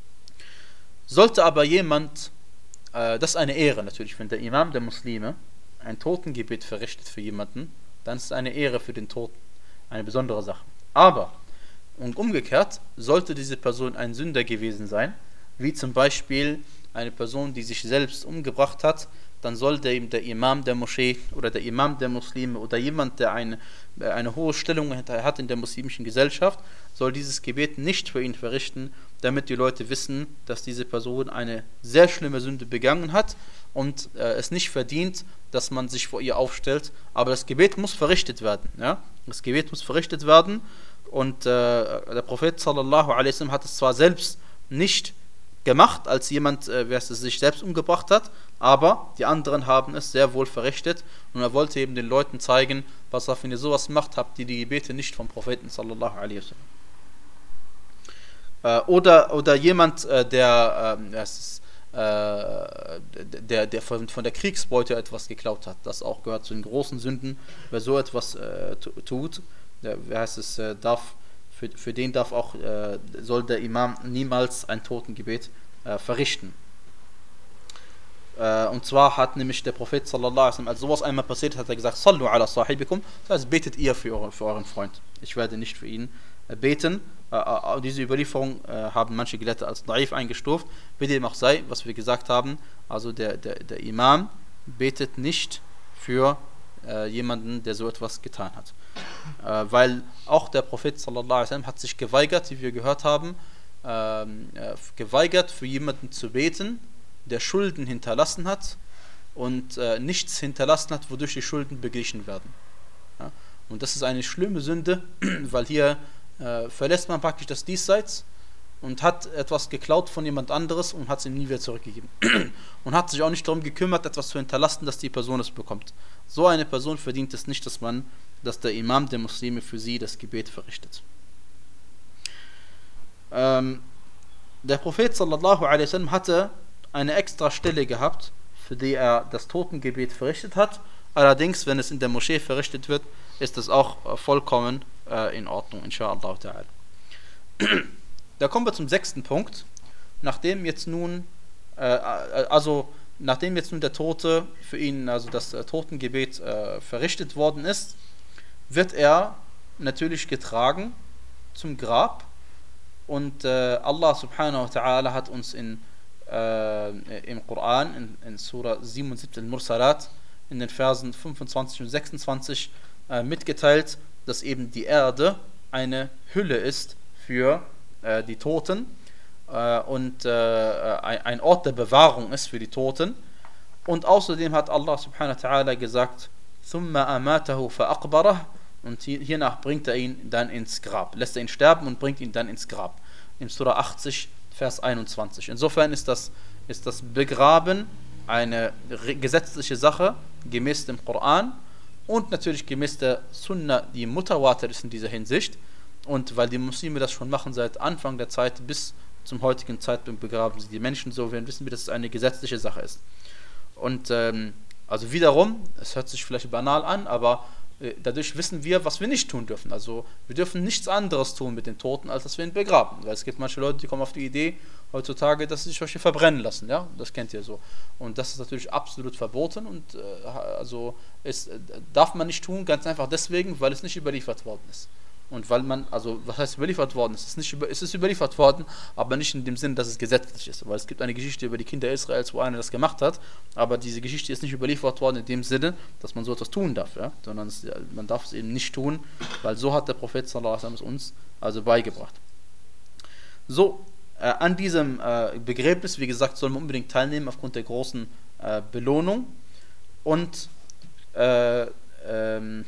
Sollte aber jemand, äh, das ist eine Ehre natürlich, wenn der Imam der Muslime ein Totengebet verrichtet für jemanden, dann ist es eine Ehre für den Toten, eine besondere Sache. Aber, und umgekehrt, sollte diese Person ein Sünder gewesen sein, wie zum Beispiel eine Person, die sich selbst umgebracht hat, dann soll der, der Imam der Moschee oder der Imam der Muslime oder jemand, der eine, eine hohe Stellung hat in der muslimischen Gesellschaft, soll dieses Gebet nicht für ihn verrichten, damit die Leute wissen, dass diese Person eine sehr schlimme Sünde begangen hat und äh, es nicht verdient, dass man sich vor ihr aufstellt. Aber das Gebet muss verrichtet werden. Ja? Das Gebet muss verrichtet werden, und äh, der Prophet sallallahu alaihi wasallam hat es zwar selbst nicht gemacht, als jemand, äh, wer es sich selbst umgebracht hat, aber die anderen haben es sehr wohl verrichtet und er wollte eben den Leuten zeigen, was auf, wenn ihr sowas macht, habt ihr die Gebete nicht vom Propheten sallallahu alaihi wasallam. Äh, oder, oder jemand, äh, der, äh, es ist, äh, der, der von, von der Kriegsbeute etwas geklaut hat, das auch gehört zu den großen Sünden, wer so etwas äh, tut, der, wer heißt es, äh, darf Für, für den darf auch, äh, soll der Imam niemals ein Totengebet äh, verrichten. Äh, und zwar hat nämlich der Prophet sallallahu alaihi wasallam, als sowas einmal passiert, hat er gesagt, Sallu ala sahibikum, das heißt, betet ihr für, eure, für euren Freund. Ich werde nicht für ihn äh, beten. Äh, diese Überlieferung äh, haben manche Gelehrte als naif eingestuft. Wie dem auch sei, was wir gesagt haben, also der, der, der Imam betet nicht für äh, jemanden, der so etwas getan hat. Äh, weil auch der Prophet sallallahu alaihi wasallam hat sich geweigert, wie wir gehört haben, äh, äh, geweigert für jemanden zu beten, der Schulden hinterlassen hat und äh, nichts hinterlassen hat, wodurch die Schulden beglichen werden. Ja? Und das ist eine schlimme Sünde, weil hier äh, verlässt man praktisch das Diesseits und hat etwas geklaut von jemand anderes und hat es ihm nie wieder zurückgegeben. Und hat sich auch nicht darum gekümmert, etwas zu hinterlassen, dass die Person es bekommt. So eine Person verdient es nicht, dass man, dass der Imam der Muslime für sie das Gebet verrichtet. Ähm, der Prophet sallallahu alaihi wasallam hatte eine extra Stelle gehabt, für die er das Totengebet verrichtet hat. Allerdings, wenn es in der Moschee verrichtet wird, ist das auch äh, vollkommen äh, in Ordnung, inshallah ta'ala. Da kommen wir zum sechsten Punkt. Nachdem jetzt nun, äh, also nachdem jetzt nun der Tote für ihn, also das äh, Totengebet äh, verrichtet worden ist, wird er natürlich getragen zum Grab. Und äh, Allah subhanahu wa ta'ala hat uns in, äh, im Koran, in, in Surah siebenundsiebzig Al-Mursalat, in den Versen fünfundzwanzig und sechsundzwanzig äh, mitgeteilt, dass eben die Erde eine Hülle ist für äh, die Toten äh, und äh, ein Ort der Bewahrung ist für die Toten. Und außerdem hat Allah subhanahu wa ta'ala gesagt, ثُمَّ أَمَاتَهُ فَأَقْبَرَهُ, und hiernach bringt er ihn dann ins Grab, lässt er ihn sterben und bringt ihn dann ins Grab. In Surah achtzig, Vers einundzwanzig. Insofern ist das, ist das Begraben eine gesetzliche Sache, gemäß dem Koran und natürlich gemäß der Sunna, die Mutawatir ist in dieser Hinsicht. Und weil die Muslime das schon machen seit Anfang der Zeit bis zum heutigen Zeitpunkt, begraben sie die Menschen so, wir wissen wir, dass es eine gesetzliche Sache ist. Und ähm, also wiederum, es hört sich vielleicht banal an, aber dadurch wissen wir, was wir nicht tun dürfen. Also wir dürfen nichts anderes tun mit den Toten, als dass wir ihn begraben. Weil es gibt manche Leute, die kommen auf die Idee heutzutage, dass sie sich solche verbrennen lassen. Ja, das kennt ihr so. Und das ist natürlich absolut verboten und äh, also es darf man nicht tun, ganz einfach deswegen, weil es nicht überliefert worden ist. Und weil man, also was heißt überliefert worden? Es ist nicht über, es ist überliefert worden, aber nicht in dem Sinn, dass es gesetzlich ist. Weil es gibt eine Geschichte über die Kinder Israels, wo einer das gemacht hat, aber diese Geschichte ist nicht überliefert worden in dem Sinne, dass man so etwas tun darf, ja? Sondern es, man darf es eben nicht tun, weil so hat der Prophet sallallahu alaihi wasallam es uns also beigebracht. So, äh, an diesem äh, Begräbnis, wie gesagt, soll man unbedingt teilnehmen aufgrund der großen äh, Belohnung und äh, ähm,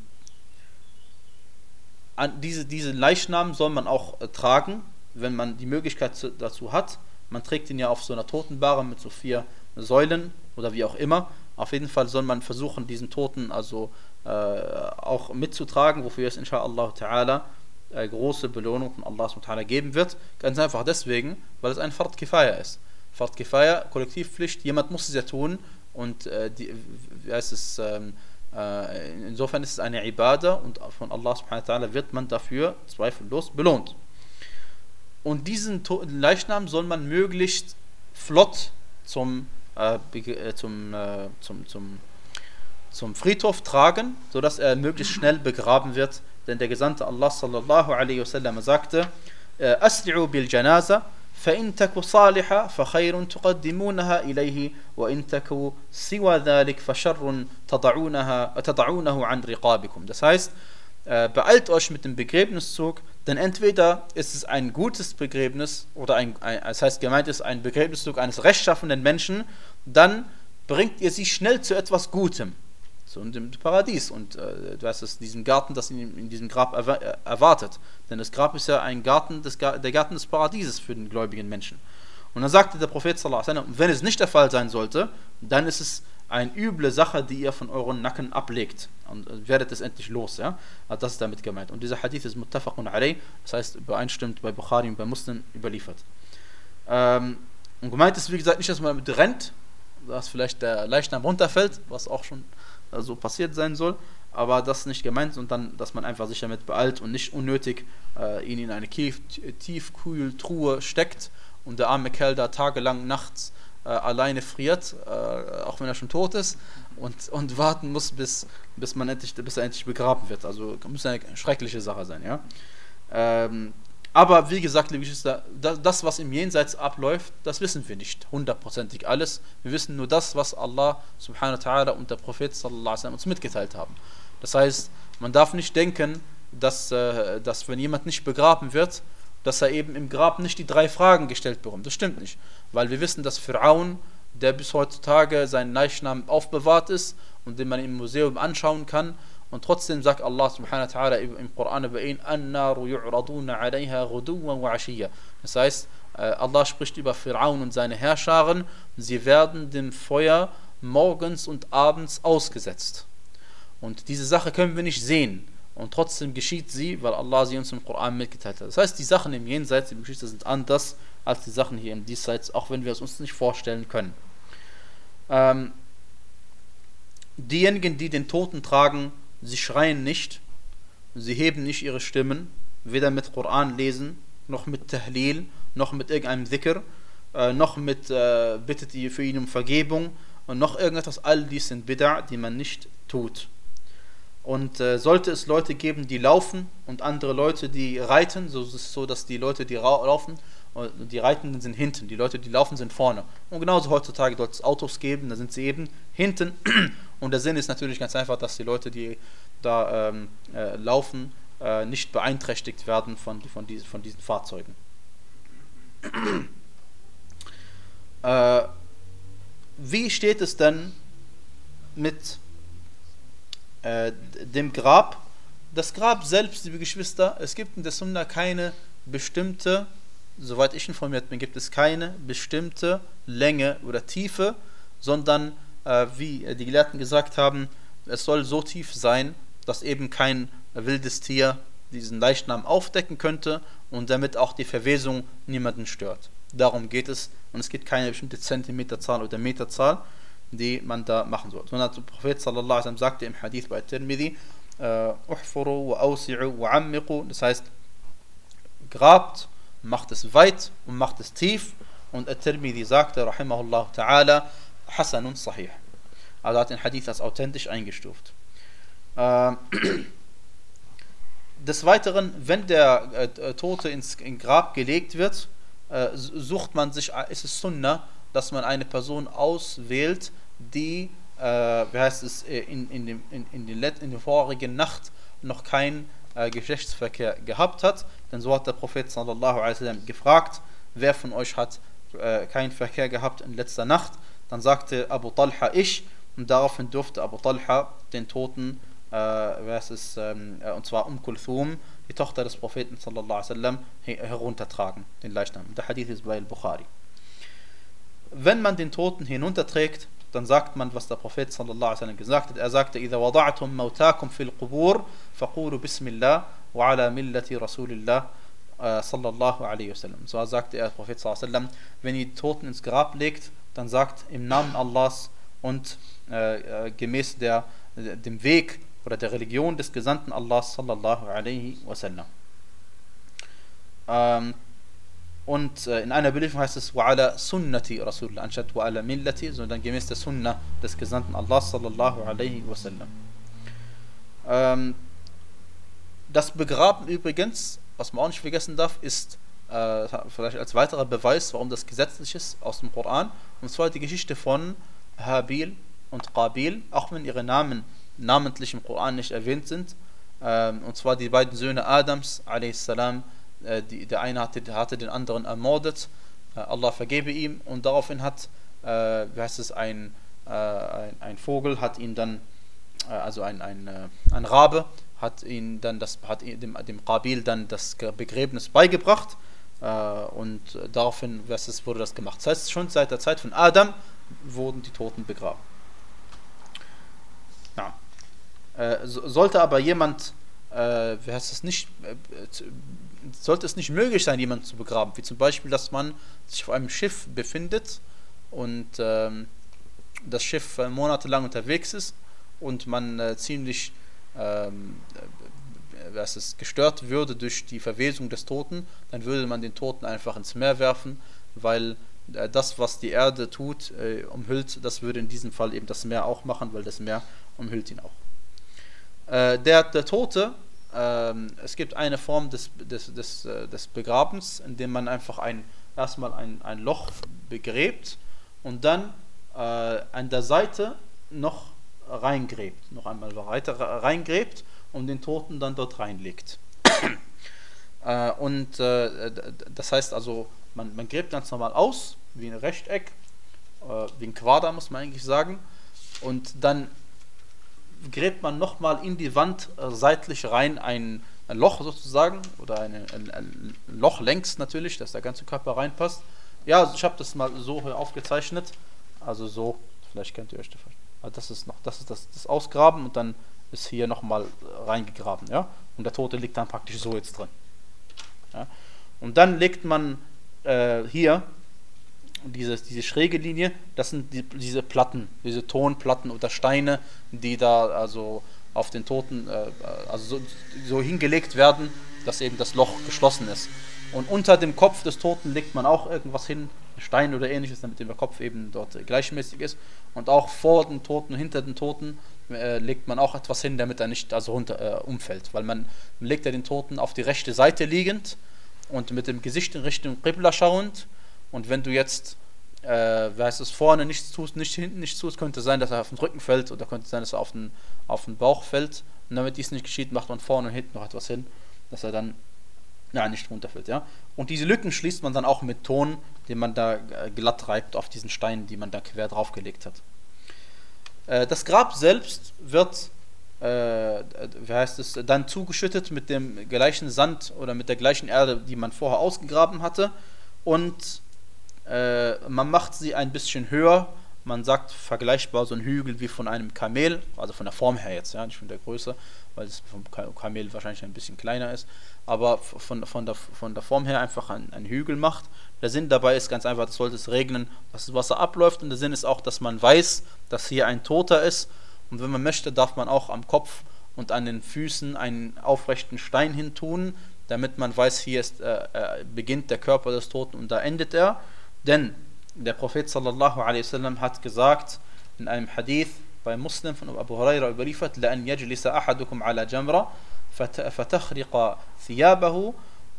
Diese, diese Leichnam soll man auch äh, tragen, wenn man die Möglichkeit zu, dazu hat. Man trägt ihn ja auf so einer Totenbahre mit so vier Säulen oder wie auch immer. Auf jeden Fall soll man versuchen, diesen Toten also äh, auch mitzutragen, wofür es inshallah ta'ala äh, große Belohnung von Allah subhanahu wa ta'ala geben wird. Ganz einfach deswegen, weil es ein Fard Kifaya ist. Fard Kifaya, Kollektivpflicht, jemand muss es ja tun und äh, die, wie heißt es, ähm, insofern ist es eine Ibadah und von Allah subhanahu wa ta'ala wird man dafür zweifellos belohnt. Und diesen Leichnam soll man möglichst flott zum, äh, zum, äh, zum, zum, zum Friedhof tragen, sodass er möglichst schnell begraben wird. Denn der Gesandte Allah sallallahu alaihi wasallam sagte, Asri'u bil Janaza, فإن تك صالحة فخير تقدمونها إليه وإن تك سوى ذلك فشر تضعونها تضعونه عن رقابكم. Das heißt, äh, beeilt euch mit dem Begräbniszug, denn entweder ist es ein gutes Begräbnis oder ein, ein das heißt gemeint ist ein Begräbniszug eines rechtschaffenden Menschen, dann bringt ihr sie schnell zu etwas Gutem, zu dem Paradies und äh, du weißt es, diesen Garten, das in, in diesem Grab erwartet. Denn das Grab ist ja ein Garten, des, der Garten des Paradieses für den gläubigen Menschen. Und dann sagte der Prophet sallallahu alaihi wasallam, wenn es nicht der Fall sein sollte, dann ist es eine üble Sache, die ihr von euren Nacken ablegt und werdet es endlich los, ja? Also das ist damit gemeint. Und dieser Hadith ist muttafaqun alayh, das heißt übereinstimmt bei Bukhari und bei Muslim überliefert. Ähm, und gemeint ist, wie gesagt, nicht, dass man damit rennt, dass vielleicht der Leichnam runterfällt, was auch schon so also passiert sein soll, aber das ist nicht gemeint, und dann, dass man einfach sich damit beeilt und nicht unnötig äh, ihn in eine Tiefkühltruhe steckt und der arme Kerl da tagelang nachts äh, alleine friert, äh, auch wenn er schon tot ist, und, und warten muss, bis, bis, man endlich, bis er endlich begraben wird. Also muss eine schreckliche Sache sein, ja. Ähm, aber wie gesagt, liebe Geschwister, das, was im Jenseits abläuft, das wissen wir nicht hundertprozentig alles. Wir wissen nur das, was Allah subhanahu wa ta'ala und der Prophet sallallahu alaihi wasallam uns mitgeteilt haben. Das heißt, man darf nicht denken, dass, äh, dass wenn jemand nicht begraben wird, dass er eben im Grab nicht die drei Fragen gestellt bekommt. Das stimmt nicht, weil wir wissen, dass Fir'aun, der bis heutzutage seinen Leichnam aufbewahrt ist und den man im Museum anschauen kann, und trotzdem sagt Allah subhanahu wa ta'ala im Koran über ihn, An-naru yu'raduna 'alayha ghuduwan wa 'ashiyya. Das heißt, Allah spricht über Fir'aun und seine Herrscharen, sie werden dem Feuer morgens und abends ausgesetzt. Und diese Sache können wir nicht sehen. Und trotzdem geschieht sie, weil Allah sie uns im Koran mitgeteilt hat. Das heißt, die Sachen im Jenseits, die Geschichte sind anders als die Sachen hier im Diesseits, auch wenn wir es uns nicht vorstellen können. Ähm, diejenigen, die den Toten tragen, sie schreien nicht, sie heben nicht ihre Stimmen, weder mit Koran lesen, noch mit Tahlil, noch mit irgendeinem Dhikr, äh, noch mit äh, bittet ihr für ihn um Vergebung und noch irgendetwas. All dies sind Bid'a, die man nicht tut. Und äh, sollte es Leute geben, die laufen und andere Leute, die reiten, so ist es so, dass die Leute, die ra- laufen, die Reitenden sind hinten, die Leute, die laufen, sind vorne. Und genauso heutzutage sollte es Autos geben, da sind sie eben hinten. Und der Sinn ist natürlich ganz einfach, dass die Leute, die da ähm, äh, laufen, äh, nicht beeinträchtigt werden von, von, diesen, von diesen Fahrzeugen. äh, wie steht es denn mit äh, dem Grab? Das Grab selbst, liebe Geschwister, es gibt in der Sunna keine bestimmte, soweit ich informiert bin, gibt es keine bestimmte Länge oder Tiefe, sondern äh, wie die Gelehrten gesagt haben, es soll so tief sein, dass eben kein wildes Tier diesen Leichnam aufdecken könnte und damit auch die Verwesung niemanden stört. Darum geht es, und es gibt keine bestimmte Zentimeterzahl oder Meterzahl, die man da machen soll. Sondern der Prophet sallallahu alaihi wasallam sagte im Hadith bei Tirmidhi, uhfuru wa awsi'u wa ammiqu, das heißt, grabt, macht es weit und macht es tief. Und At-Tirmidhi sagte, rahimahullah ta'ala, Hasanun sahih. Also hat den Hadith als authentisch eingestuft. Äh, des Weiteren, wenn der äh, Tote ins in Grab gelegt wird, äh, sucht man sich, ist es Sunnah, dass man eine Person auswählt, die, äh, wie heißt es, in, in, dem, in, in, den, in der vorigen Nacht noch kein äh, Geschlechtsverkehr gehabt hat. Denn so hat der Prophet sallallahu alaihi wasallam gefragt, wer von euch hat äh, keinen Verkehr gehabt in letzter Nacht. Dann sagte Abu Talha, ich, und daraufhin durfte Abu Talha den Toten, äh, wer ist es, ähm, und zwar Umm Kulthum, die Tochter des Propheten sallallahu alaihi wasallam, heruntertragen, den Leichnam. Der Hadith ist bei Al-Bukhari. Wenn man den Toten hinunterträgt, dann sagt man, was der Prophet sallallahu alaihi wasallam gesagt hat. Er sagte, إِذَا وَضَعْتُمْ مَوْتَاكُمْ فِي الْقُبُورِ فَقُولُوا بِسْمِ اللَّهِ وَعَلَى مِلَّةِ رَسُولِ اللَّهِ sallallahu alaihi wasallam. So sagte er, der Prophet sallallahu alaihi wasallam, wenn ihr die Toten ins Grab legt, dann sagt im Namen Allahs und äh, äh, gemäß der, dem Weg oder der Religion des Gesandten Allahs sallallahu alaihi wasallam. Ähm, Und äh, in einer Belieferung heißt es وَعَلَى سُنَّةِ رَسُولِ anstatt وَعَلَى مِلَّةِ, sondern gemäß der Sunna des Gesandten Allah sallallahu alaihi wasallam. Ähm, das Begraben übrigens, was man auch nicht vergessen darf, ist äh, vielleicht als weiterer Beweis, warum das gesetzlich ist, aus dem Koran, und zwar die Geschichte von Habil und Qabil, auch wenn ihre Namen namentlich im Koran nicht erwähnt sind, ähm, und zwar die beiden Söhne Adams a.s., Die, der eine hatte, hatte den anderen ermordet, äh, Allah vergebe ihm, und daraufhin hat, äh, wie heißt es, ein, äh, ein, ein Vogel hat ihn dann, äh, also ein, ein, äh, ein Rabe, hat ihn dann das, hat dem, dem Qabil dann das Begräbnis beigebracht, äh, und daraufhin was ist, wurde das gemacht. Das heißt, schon seit der Zeit von Adam wurden die Toten begraben. Ja. Äh, so, sollte aber jemand, äh, wie heißt es nicht, äh, sollte es nicht möglich sein, jemanden zu begraben, wie zum Beispiel, dass man sich auf einem Schiff befindet und ähm, das Schiff äh, monatelang unterwegs ist und man äh, ziemlich ähm, äh, was es gestört würde durch die Verwesung des Toten, dann würde man den Toten einfach ins Meer werfen, weil äh, das, was die Erde tut, äh, umhüllt, das würde in diesem Fall eben das Meer auch machen, weil das Meer umhüllt ihn auch. Äh, der, der Tote, äh, es gibt eine Form des, des, des, äh, des Begrabens, in dem man einfach ein, erstmal ein, ein Loch begräbt und dann äh, an der Seite noch reingräbt, noch einmal weiter reingräbt und den Toten dann dort reinlegt. äh, und äh, das heißt also, man, man gräbt ganz normal aus, wie ein Rechteck, äh, wie ein Quader muss man eigentlich sagen, und dann gräbt man nochmal in die Wand äh, seitlich rein ein, ein Loch sozusagen, oder eine, ein, ein Loch längs natürlich, dass der ganze Körper reinpasst. Ja, also ich habe das mal so hier aufgezeichnet, also so, vielleicht kennt ihr euch das. Also das ist noch, das ist das, das Ausgraben und dann ist hier nochmal reingegraben, ja, und der Tote liegt dann praktisch so jetzt drin. Ja? Und dann legt man äh, hier diese, diese schräge Linie, das sind die, diese Platten, diese Tonplatten oder Steine, die da also auf den Toten äh, also so, so hingelegt werden, dass eben das Loch geschlossen ist. Und unter dem Kopf des Toten legt man auch irgendwas hin, Stein oder ähnliches, damit der Kopf eben dort gleichmäßig ist. Und auch vor den Toten, hinter den Toten äh, legt man auch etwas hin, damit er nicht also runter äh, umfällt. Weil man, man legt ja den Toten auf die rechte Seite liegend und mit dem Gesicht in Richtung Qibla schauend. Und wenn du jetzt, äh, wie heißt es, vorne nichts tust, nicht hinten nichts tust, könnte sein, dass er auf den Rücken fällt oder könnte sein, dass er auf den, auf den Bauch fällt. Und damit dies nicht geschieht, macht man vorne und hinten noch etwas hin, dass er dann ja, nicht runterfällt. Ja? Und diese Lücken schließt man dann auch mit Ton, den man da glatt reibt auf diesen Steinen, die man da quer draufgelegt hat. Äh, das Grab selbst wird, äh, wie heißt es, dann zugeschüttet mit dem gleichen Sand oder mit der gleichen Erde, die man vorher ausgegraben hatte. Und äh, man macht sie ein bisschen höher. Man sagt vergleichbar so ein Hügel wie von einem Kamel, also von der Form her jetzt, ja, nicht von der Größe, weil es vom Kamel wahrscheinlich ein bisschen kleiner ist, aber von, von, der, von der Form her einfach ein, ein Hügel macht. Der Sinn dabei ist ganz einfach, es sollte es regnen, dass das Wasser abläuft, und der Sinn ist auch, dass man weiß, dass hier ein Toter ist, und wenn man möchte, darf man auch am Kopf und an den Füßen einen aufrechten Stein hin tun, damit man weiß, hier ist, äh, äh, beginnt der Körper des Toten und da endet er. Denn der Prophet sallallahu alaihi wasallam hat gesagt in einem Hadith bei Muslim von Abu Huraira überliefert: La an yajlisa ahadukum ala jamra fatakhriqa thiyabahu.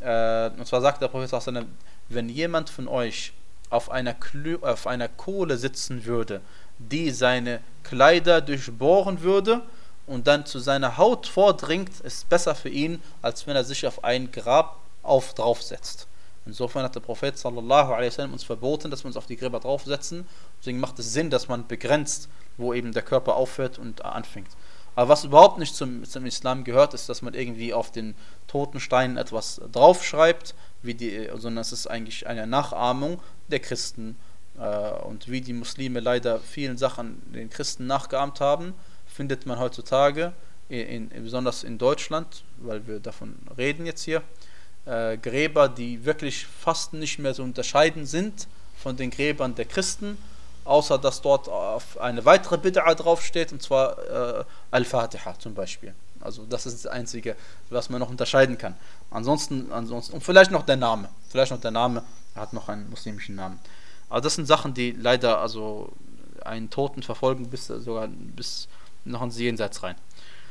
Und zwar sagt der Prophet sallallahu alaihi wasallam, wenn jemand von euch auf einer, Klü- auf einer Kohle sitzen würde, die seine Kleider durchbohren würde und dann zu seiner Haut vordringt, ist besser für ihn, als wenn er sich auf ein Grab auf draufsetzt. Insofern hat der Prophet sallallahu alaihi wasallam uns verboten, dass wir uns auf die Gräber draufsetzen. Deswegen macht es Sinn, dass man begrenzt, wo eben der Körper aufhört und anfängt. Aber was überhaupt nicht zum, zum Islam gehört, ist, dass man irgendwie auf den toten Steinen etwas draufschreibt, wie die, sondern es ist eigentlich eine Nachahmung der Christen. Äh, und wie die Muslime leider vielen Sachen den Christen nachgeahmt haben, findet man heutzutage, in, in, besonders in Deutschland, weil wir davon reden jetzt hier, Äh, Gräber, die wirklich fast nicht mehr zu unterscheiden sind von den Gräbern der Christen, außer dass dort auf eine weitere Bid'a draufsteht, und zwar äh, Al-Fatiha zum Beispiel. Also das ist das Einzige, was man noch unterscheiden kann. Ansonsten, ansonsten und vielleicht noch der Name. Vielleicht noch der Name, er hat noch einen muslimischen Namen. Aber das sind Sachen, die leider also einen Toten verfolgen, bis sogar bis noch ins Jenseits rein.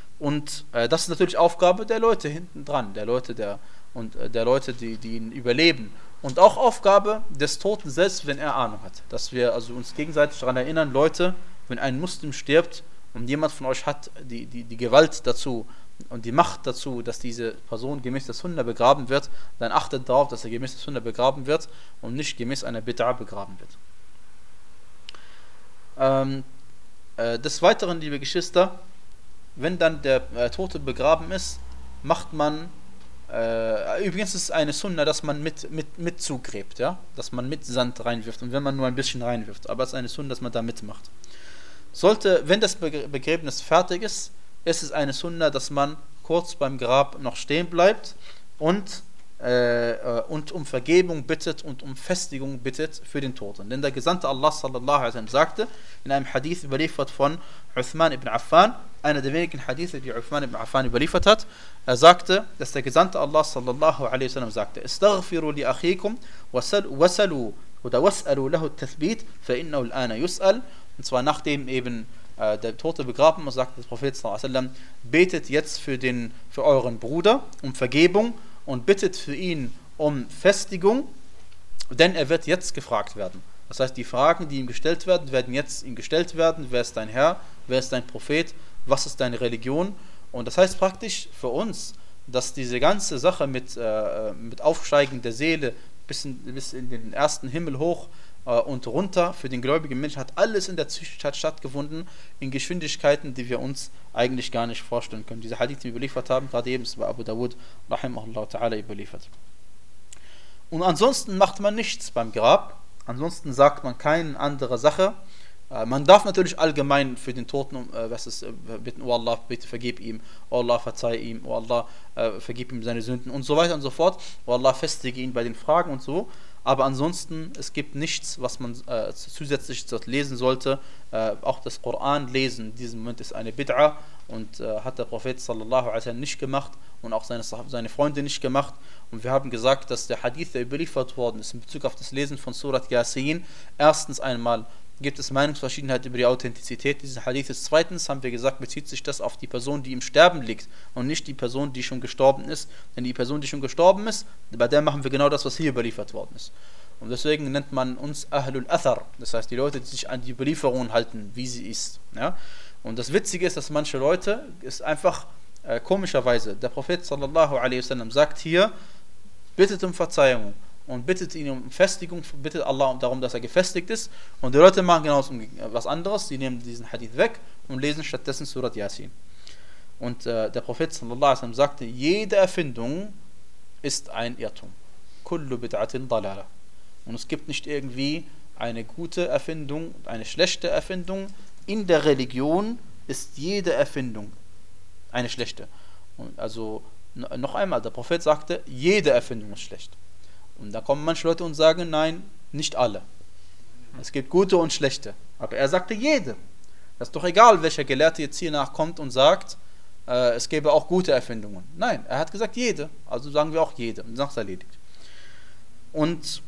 Und äh, das ist natürlich Aufgabe der Leute hinten dran, der Leute, der und äh, der Leute, die, die ihn überleben. Und auch Aufgabe des Toten selbst, wenn er Ahnung hat. Dass wir also uns gegenseitig daran erinnern, Leute, wenn ein Muslim stirbt und jemand von euch hat die, die, die Gewalt dazu und die Macht dazu, dass diese Person gemäß der Sunna begraben wird, dann achtet darauf, dass er gemäß der Sunna begraben wird und nicht gemäß einer Bid'a begraben wird. Ähm, äh, des Weiteren, liebe Geschwister, wenn dann der äh, Tote begraben ist, macht man Äh, übrigens ist es eine Sunna, dass man mit, mit, mit zugräbt, ja? Dass man mit Sand reinwirft und wenn man nur ein bisschen reinwirft, aber es ist eine Sunna, dass man da mitmacht. Sollte, wenn das Begräbnis fertig ist, ist es eine Sunna, dass man kurz beim Grab noch stehen bleibt und, äh, und um Vergebung bittet und um Festigung bittet für den Toten. Denn der Gesandte Allah sallallahu alaihi wasallam sagte in einem Hadith überliefert von Uthman ibn Affan, einer der wenigen Hadithe, die Uthman ibn Affan überliefert hat, er sagte, dass der Gesandte Allah sallallahu alaihi wasallam sagte: Istaghfiru li akhikum wasalu oder was'alu lahu at-tathbit fa innahu al-ana yus'al. Und zwar nachdem eben äh, der Tote begraben ist, sagt der Prophet sallallahu alaihi wasallam: Betet jetzt für den für euren Bruder um Vergebung und bittet für ihn um Festigung, denn er wird jetzt gefragt werden. Das heißt, die Fragen, die ihm gestellt werden, werden jetzt ihm gestellt werden. Wer ist dein Herr? Wer ist dein Prophet? Was ist deine Religion? Und das heißt praktisch für uns, dass diese ganze Sache mit, äh, mit Aufsteigen der Seele bis in, bis in den ersten Himmel hoch äh, und runter für den gläubigen Menschen hat alles in der Zwischenzeit stattgefunden, in Geschwindigkeiten, die wir uns eigentlich gar nicht vorstellen können. Diese Hadith, die wir überliefert haben, gerade eben ist bei Abu Dawud rahimahullah ta'ala überliefert. Und ansonsten macht man nichts beim Grab. Ansonsten sagt man keine andere Sache. Äh, man darf natürlich allgemein für den Toten äh, was ist, äh, bitten: Oh Allah, bitte vergib ihm. Oh Allah, verzeih ihm. Oh Allah, äh, vergib ihm seine Sünden und so weiter und so fort. Oh Allah, festige ihn bei den Fragen und so. Aber ansonsten, es gibt nichts, was man äh, zusätzlich dort lesen sollte. Äh, auch das Koran lesen in diesem Moment ist eine Bid'a und äh, hat der Prophet sallallahu alaihi wasallam nicht gemacht und auch seine, seine Freunde nicht gemacht. Und wir haben gesagt, dass der Hadith, der überliefert worden ist in Bezug auf das Lesen von Surat Yasin, erstens einmal gibt es Meinungsverschiedenheit über die Authentizität dieses Hadithes. Zweitens haben wir gesagt, bezieht sich das auf die Person, die im Sterben liegt und nicht die Person, die schon gestorben ist. Denn die Person, die schon gestorben ist, bei der machen wir genau das, was hier überliefert worden ist. Und deswegen nennt man uns Ahlul Athar, das heißt die Leute, die sich an die Überlieferung halten, wie sie ist. Ja? Und das Witzige ist, dass manche Leute, ist einfach äh, komischerweise, der Prophet sallallahu alaihi wasallam sagt hier: Bittet um Verzeihung und bittet ihn um Festigung, bittet Allah darum, dass er gefestigt ist. Und die Leute machen genau was anderes, sie nehmen diesen Hadith weg und lesen stattdessen Surat Yasin. Und äh, der Prophet sallallahu alaihi wasallam sagte: Jede Erfindung ist ein Irrtum. Kullu bid'atin dalala. Und es gibt nicht irgendwie eine gute Erfindung und eine schlechte Erfindung. In der Religion ist jede Erfindung eine schlechte. Und also noch einmal, der Prophet sagte, jede Erfindung ist schlecht. Und da kommen manche Leute und sagen, nein, nicht alle. Es gibt gute und schlechte. Aber er sagte jede. Das ist doch egal, welcher Gelehrte jetzt hier nachkommt und sagt, äh, es gäbe auch gute Erfindungen. Nein, er hat gesagt jede. Also sagen wir auch jede. Und sagt es erledigt. Und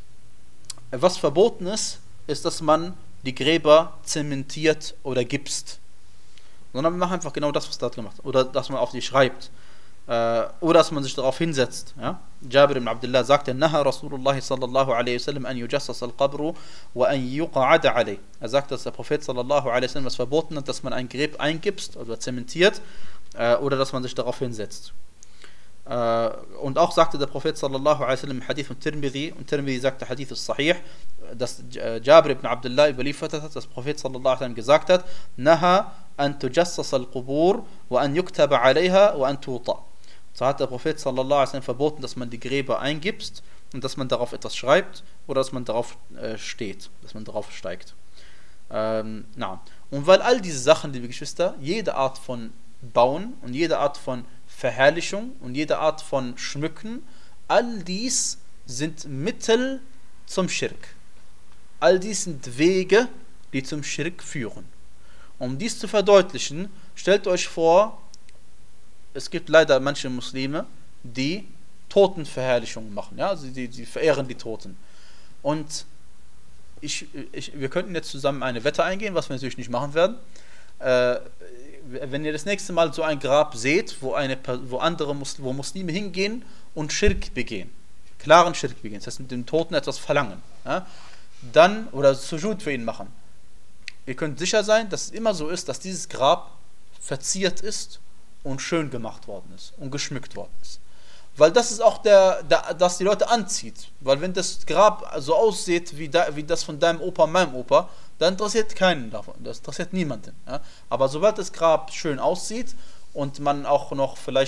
was verboten ist, ist, dass man die Gräber zementiert oder gipst. Sondern man macht einfach genau das, was da gemacht wird. Oder dass man auf die schreibt. Äh, oder dass man sich darauf hinsetzt. Ja? Jabir ibn Abdullah sagte: Naha Rasulullah sallallahu alaihi wasallam an yujassas al-qabru wa an yuqa'ada alayh. Er sagt, dass der Prophet sallallahu alaihi wasallam was verboten hat, dass man ein Grab eingipst oder zementiert äh, oder dass man sich darauf hinsetzt. Uh, und auch sagte der Prophet sallallahu alaihi wasallam im Hadith von Tirmidhi, und Tirmidhi sagte, Hadith ist sahih, dass Jabir ibn Abdullah überliefert hat, dass der Prophet sallallahu alaihi wasallam gesagt hat: Naha an tujassas al-qubur wa an yuktaba alayha wa an tuta. So hat der Prophet sallallahu alaihi wasallam verboten, dass man die Gräber eingipst und dass man darauf etwas schreibt oder dass man darauf äh, steht, dass man darauf steigt. Ähm, na. Und weil all diese Sachen, liebe Geschwister, jede Art von Bauen und jede Art von Verherrlichung und jede Art von Schmücken, all dies sind Mittel zum Schirk. All dies sind Wege, die zum Schirk führen. Um dies zu verdeutlichen, stellt euch vor, es gibt leider manche Muslime, die Totenverherrlichung machen. Ja? Also die, die verehren die Toten. Und ich, ich, wir könnten jetzt zusammen eine Wette eingehen, was wir natürlich nicht machen werden. Äh, wenn ihr das nächste Mal so ein Grab seht, wo, eine, wo andere Muslim, wo Muslime hingehen und Schirk begehen, klaren Schirk begehen, das heißt mit dem Toten etwas verlangen, ja, dann, oder Sujud für ihn machen, ihr könnt sicher sein, dass es immer so ist, dass dieses Grab verziert ist und schön gemacht worden ist und geschmückt worden ist. Weil das ist auch der, der das die Leute anzieht. Weil wenn das Grab so aussieht wie, da, wie das von deinem Opa, meinem Opa, dann interessiert keinen davon. Das interessiert niemanden. Ja? Aber sobald das Grab schön aussieht und man auch noch vielleicht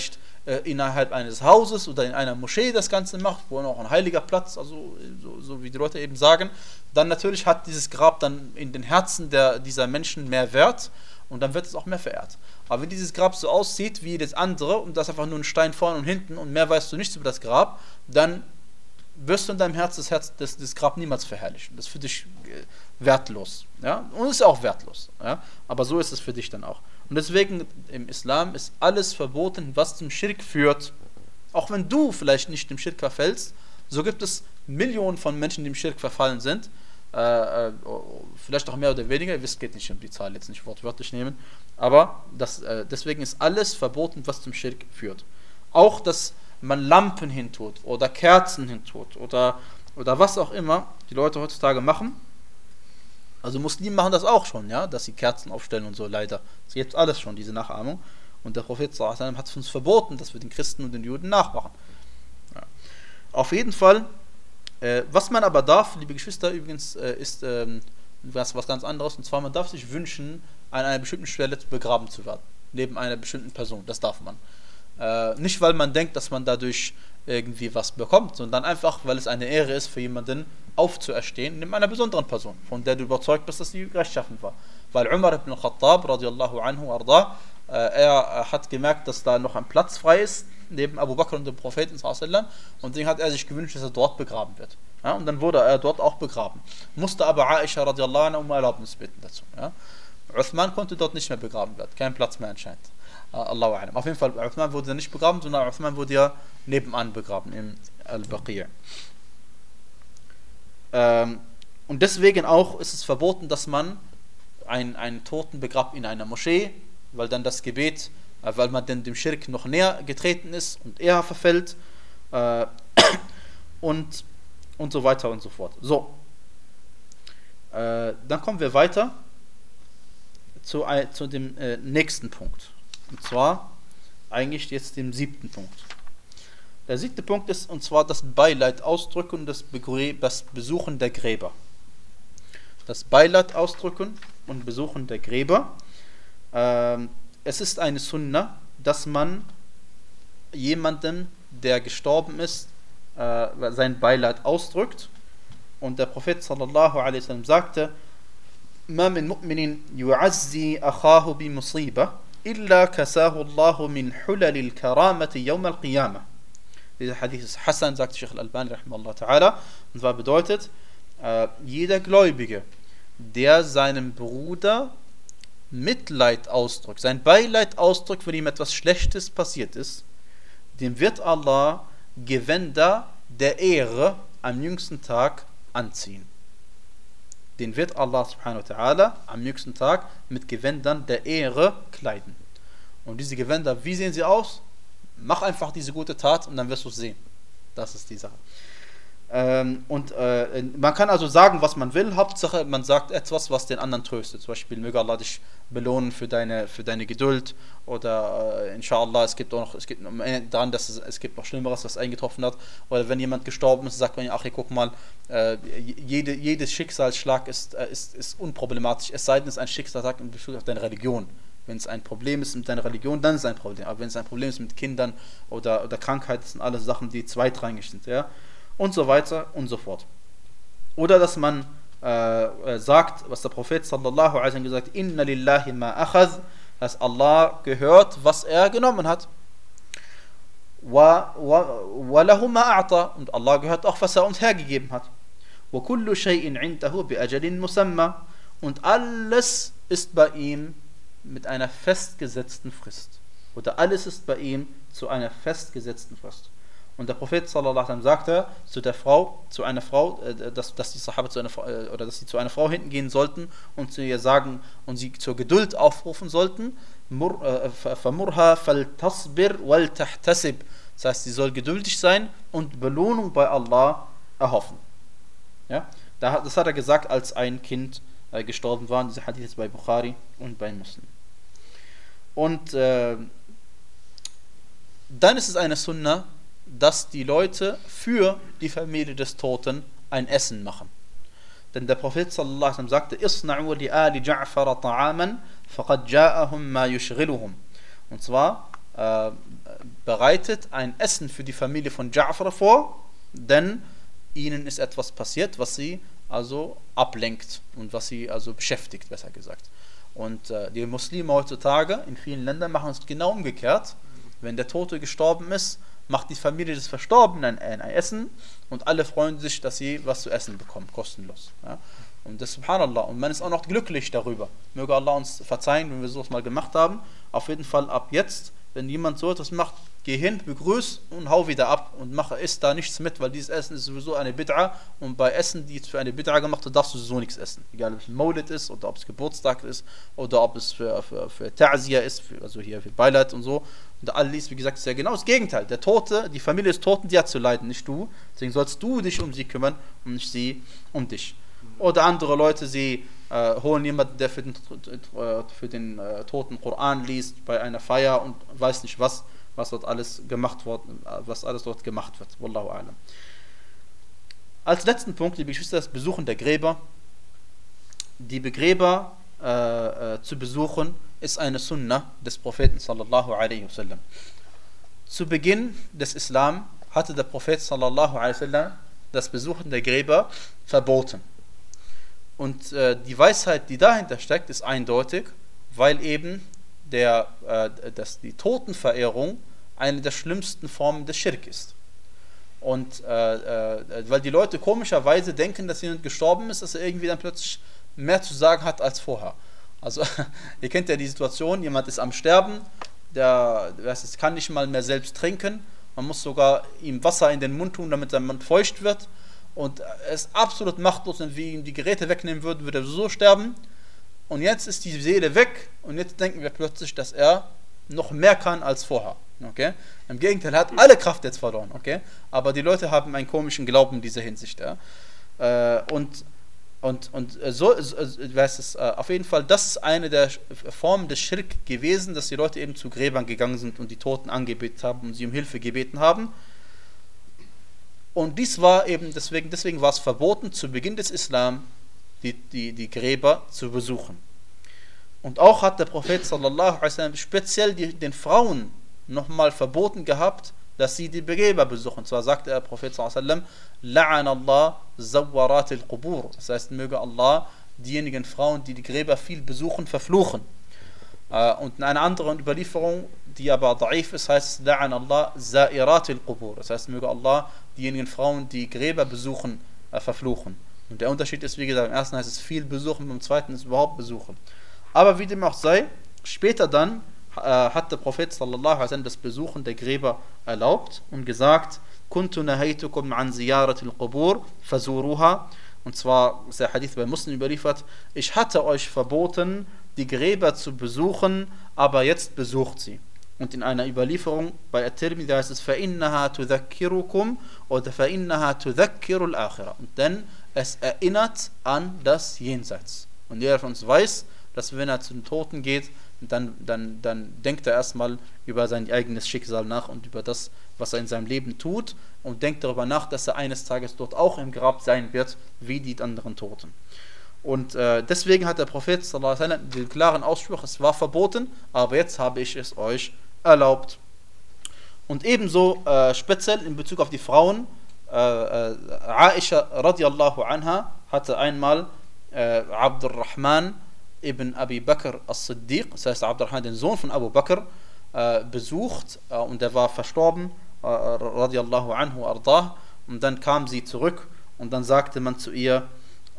äh, innerhalb eines Hauses oder in einer Moschee das Ganze macht, wo noch ein heiliger Platz, also so, so wie die Leute eben sagen, dann natürlich hat dieses Grab dann in den Herzen der, dieser Menschen mehr Wert und dann wird es auch mehr verehrt. Aber wenn dieses Grab so aussieht wie das andere und das einfach nur ein Stein vorne und hinten und mehr weißt du nichts über das Grab, dann wirst du in deinem Herz das, Herz, das, das Grab niemals verherrlichen. Das ist für dich äh, wertlos. Ja? Und ist auch wertlos. Ja? Aber so ist es für dich dann auch. Und deswegen im Islam ist alles verboten, was zum Schirk führt. Auch wenn du vielleicht nicht dem Schirk verfällst, so gibt es Millionen von Menschen, die im Schirk verfallen sind. Äh, äh, vielleicht auch mehr oder weniger. Ihr wisst, geht nicht um die Zahl jetzt nicht wortwörtlich nehmen. Aber das, äh, deswegen ist alles verboten, was zum Schirk führt. Auch das man Lampen hintut oder Kerzen hintut oder, oder was auch immer die Leute heutzutage machen. Also Muslime machen das auch schon, ja, dass sie Kerzen aufstellen und so, leider. Das gibt alles schon, diese Nachahmung. Und der Prophet sallallahu alaihi wasallam hat uns verboten, dass wir den Christen und den Juden nachmachen. Ja. Auf jeden Fall, äh, was man aber darf, liebe Geschwister, übrigens, äh, ist ähm, was, was ganz anderes. Und zwar, man darf sich wünschen, an einer bestimmten Stelle begraben zu werden. Neben einer bestimmten Person. Das darf man. Äh, nicht, weil man denkt, dass man dadurch irgendwie was bekommt, sondern einfach, weil es eine Ehre ist, für jemanden aufzuerstehen, neben einer besonderen Person, von der du überzeugt bist, dass sie rechtschaffen war. Weil Umar ibn Khattab, radiallahu anhu, arda, äh, er hat gemerkt, dass da noch ein Platz frei ist, neben Abu Bakr und dem Propheten, und deswegen hat er sich gewünscht, dass er dort begraben wird. Ja, und dann wurde er dort auch begraben. Musste aber Aisha, radiallahu anha, um Erlaubnis bitten dazu. Ja. Uthman konnte dort nicht mehr begraben werden, kein Platz mehr anscheinend. Allahu a'lam. Auf jeden Fall, Uthman wurde nicht begraben, sondern Uthman wurde ja nebenan begraben, im Al-Baqi'. Ähm, und deswegen auch ist es verboten, dass man einen, einen Toten begrabt in einer Moschee, weil dann das Gebet, äh, weil man dann dem Schirk noch näher getreten ist und eher verfällt äh, und, und so weiter und so fort. So, äh, dann kommen wir weiter zu, äh, zu dem äh, nächsten Punkt. Und zwar eigentlich jetzt dem siebten Punkt. Der siebte Punkt ist, und zwar das Beileid ausdrücken und das, das Besuchen der Gräber. Das Beileid ausdrücken und Besuchen der Gräber. Ähm, es ist eine Sunna, dass man jemanden, der gestorben ist, äh, sein Beileid ausdrückt. Und der Prophet sallallahu alaihi wasallam sagte: "Ma min mu'minin yu'azzi akhahu bi musibah illa kasahu Allahu min hulalil karamati yawm al-qiyamah." Dieser Hadith ist Hassan, sagt Sheikh Al-Albani rahimahullah ta'ala, und zwar bedeutet, äh, jeder Gläubige, der seinem Bruder Mitleid ausdrückt, sein Beileid ausdrückt, wenn ihm etwas Schlechtes passiert ist, dem wird Allah Gewänder der Ehre am jüngsten Tag anziehen. Den wird Allah subhanahu wa ta'ala am jüngsten Tag mit Gewändern der Ehre kleiden. Und diese Gewänder, wie sehen sie aus? Mach einfach diese gute Tat und dann wirst du es sehen. Das ist die Sache. Ähm, und äh, man kann also sagen, was man will. Hauptsache, man sagt etwas, was den anderen tröstet. Zum Beispiel, möge Allah dich belohnen für deine, für deine Geduld. Oder äh, inshallah, es gibt auch noch, es gibt daran, dass es, es gibt noch Schlimmeres, was eingetroffen hat. Oder wenn jemand gestorben ist, sagt man, ach, guck mal, äh, jede, jedes Schicksalsschlag ist, äh, ist, ist unproblematisch. Es sei denn, es ist ein Schicksalsschlag in Bezug auf deine Religion. Wenn es ein Problem ist mit deiner Religion, dann ist es ein Problem. Aber wenn es ein Problem ist mit Kindern oder, oder Krankheit, das sind alles Sachen, die zweitrangig sind. Ja? Und so weiter und so fort. Oder dass man äh, sagt, was der Prophet sallallahu alaihi wasallam gesagt hat: Inna lillahi ma akhadh, dass Allah gehört, was er genommen hat. Wa, wa, wa lahu ma a'ta, und Allah gehört auch, was er uns hergegeben hat. Wa kullu shay'in 'indahu bi ajalin musamma, und alles ist bei ihm mit einer festgesetzten Frist. Oder alles ist bei ihm zu einer festgesetzten Frist. Und der Prophet sallallahu alaihi wasallam sagte zu der Frau, zu einer Frau, dass, dass die Sahaba zu einer Frau, oder dass sie zu einer Frau hinten gehen sollten und zu ihr sagen und sie zur Geduld aufrufen sollten: "Famurha faltasbir wal tahtasib." Das heißt, sie soll geduldig sein und Belohnung bei Allah erhoffen. Ja? Das hat er gesagt, als ein Kind äh, gestorben war. Dieser Hadith ist bei Bukhari und bei Muslim. Und äh, dann ist es eine Sunna, dass die Leute für die Familie des Toten ein Essen machen. Denn der Prophet sallallahu alaihi wasallam sagte: "Isna'u li ali Ja'far ta'aman faqad ja'ahum ma yushghiluhum." Und zwar äh, bereitet ein Essen für die Familie von Ja'far vor, denn ihnen ist etwas passiert, was sie also ablenkt und was sie also beschäftigt, besser gesagt. Und äh, die Muslime heutzutage in vielen Ländern machen es genau umgekehrt. Wenn der Tote gestorben ist, macht die Familie des Verstorbenen ein, ein Essen und alle freuen sich, dass sie was zu essen bekommen, kostenlos. Ja? Und das Subhanallah. Und man ist auch noch glücklich darüber. Möge Allah uns verzeihen, wenn wir sowas mal gemacht haben. Auf jeden Fall ab jetzt, wenn jemand so etwas macht, geh hin, begrüß und hau wieder ab und mach, isst da nichts mit, weil dieses Essen ist sowieso eine Bid'a und bei Essen, die für eine Bid'a gemacht wird, darfst du sowieso nichts essen. Egal ob es Maulid ist oder ob es Geburtstag ist oder ob es für, für, für Ta'ziyah ist, für, also hier für Beileid und so. Und all dies, wie gesagt, ist ja genau das Gegenteil. Der Tote, die Familie des Toten, die hat zu leiden, nicht du. Deswegen sollst du dich um sie kümmern und nicht sie um dich. Oder andere Leute, sie äh, holen jemanden, der für den, für den äh, Toten Koran liest bei einer Feier und weiß nicht was, was dort alles gemacht wird, was alles dort gemacht wird. Wallahu a'lam. Als letzten Punkt, liebe Geschwister, das Besuchen der Gräber. Die Begräber äh, äh, zu besuchen, ist eine Sunna des Propheten sallallahu alaihi wasallam. Zu Beginn des Islam hatte der Prophet sallallahu alaihi wasallam das Besuchen der Gräber verboten. Und äh, die Weisheit, die dahinter steckt, ist eindeutig, weil eben der, äh, dass die Totenverehrung eine der schlimmsten Formen des Schirk ist. Und äh, äh, weil die Leute komischerweise denken, dass jemand gestorben ist, dass er irgendwie dann plötzlich mehr zu sagen hat als vorher. Also ihr kennt ja die Situation, jemand ist am Sterben, der, der kann nicht mal mehr selbst trinken, man muss sogar ihm Wasser in den Mund tun, damit sein Mund feucht wird. Und er ist absolut machtlos, wenn wir ihm die Geräte wegnehmen würden, würde er so sterben. Und jetzt ist die Seele weg und jetzt denken wir plötzlich, dass er noch mehr kann als vorher. Okay? Im Gegenteil, er hat alle Kraft jetzt verloren. Okay? Aber die Leute haben einen komischen Glauben in dieser Hinsicht. Ja? Und, und, und so weiß es auf jeden Fall, das ist eine der Formen des Schirk gewesen, dass die Leute eben zu Gräbern gegangen sind und die Toten angebetet haben und sie um Hilfe gebeten haben. Und dies war eben, deswegen, deswegen war es verboten, zu Beginn des Islam die, die, die Gräber zu besuchen. Und auch hat der Prophet sallallahu alaihi wasallam speziell die, den Frauen nochmal verboten gehabt, dass sie die Gräber besuchen. Und zwar sagte der Prophet sallallahu alaihi wasallam, La'an Allah zawwarat al-Qubur. Das heißt, möge Allah diejenigen Frauen, die die Gräber viel besuchen, verfluchen. Und in einer anderen Überlieferung, die aber da'if ist, heißt es, La'an Allah za'irat al-Qubur. Das heißt, möge Allah diejenigen Frauen, die Gräber besuchen, äh, verfluchen. Und der Unterschied ist, wie gesagt, im ersten heißt es viel besuchen, beim zweiten ist überhaupt besuchen. Aber wie dem auch sei, später dann äh, hat der Prophet sallallahu alaihi wasallam das Besuchen der Gräber erlaubt und gesagt, Kuntu nahaytukum an ziyarat al-Qubur fazuruha. Und zwar ist der Hadith bei Muslim überliefert, ich hatte euch verboten, die Gräber zu besuchen, aber jetzt besucht sie. Und in einer Überlieferung bei At-Tirmidhi heißt es فَإِنَّهَا تُذَكِّرُكُمْ oder فَإِنَّهَا تُذَكِّرُ الْآخِرَةِ. Und denn es erinnert an das Jenseits. Und jeder von uns weiß, dass wenn er zu den Toten geht, dann, dann, dann denkt er erstmal über sein eigenes Schicksal nach und über das, was er in seinem Leben tut und denkt darüber nach, dass er eines Tages dort auch im Grab sein wird, wie die anderen Toten. Und äh, deswegen hat der Prophet sallallahu alaihi wasallam den klaren Ausspruch, es war verboten, aber jetzt habe ich es euch erlaubt. Und ebenso äh, speziell in Bezug auf die Frauen, äh, äh, Aisha radiallahu anha hatte einmal äh, Abdurrahman ibn Abi Bakr as-Siddiq, das heißt Abdurrahman, den Sohn von Abu Bakr, äh, besucht äh, und der war verstorben, äh, radiallahu anhu ardah, und dann kam sie zurück und dann sagte man zu ihr,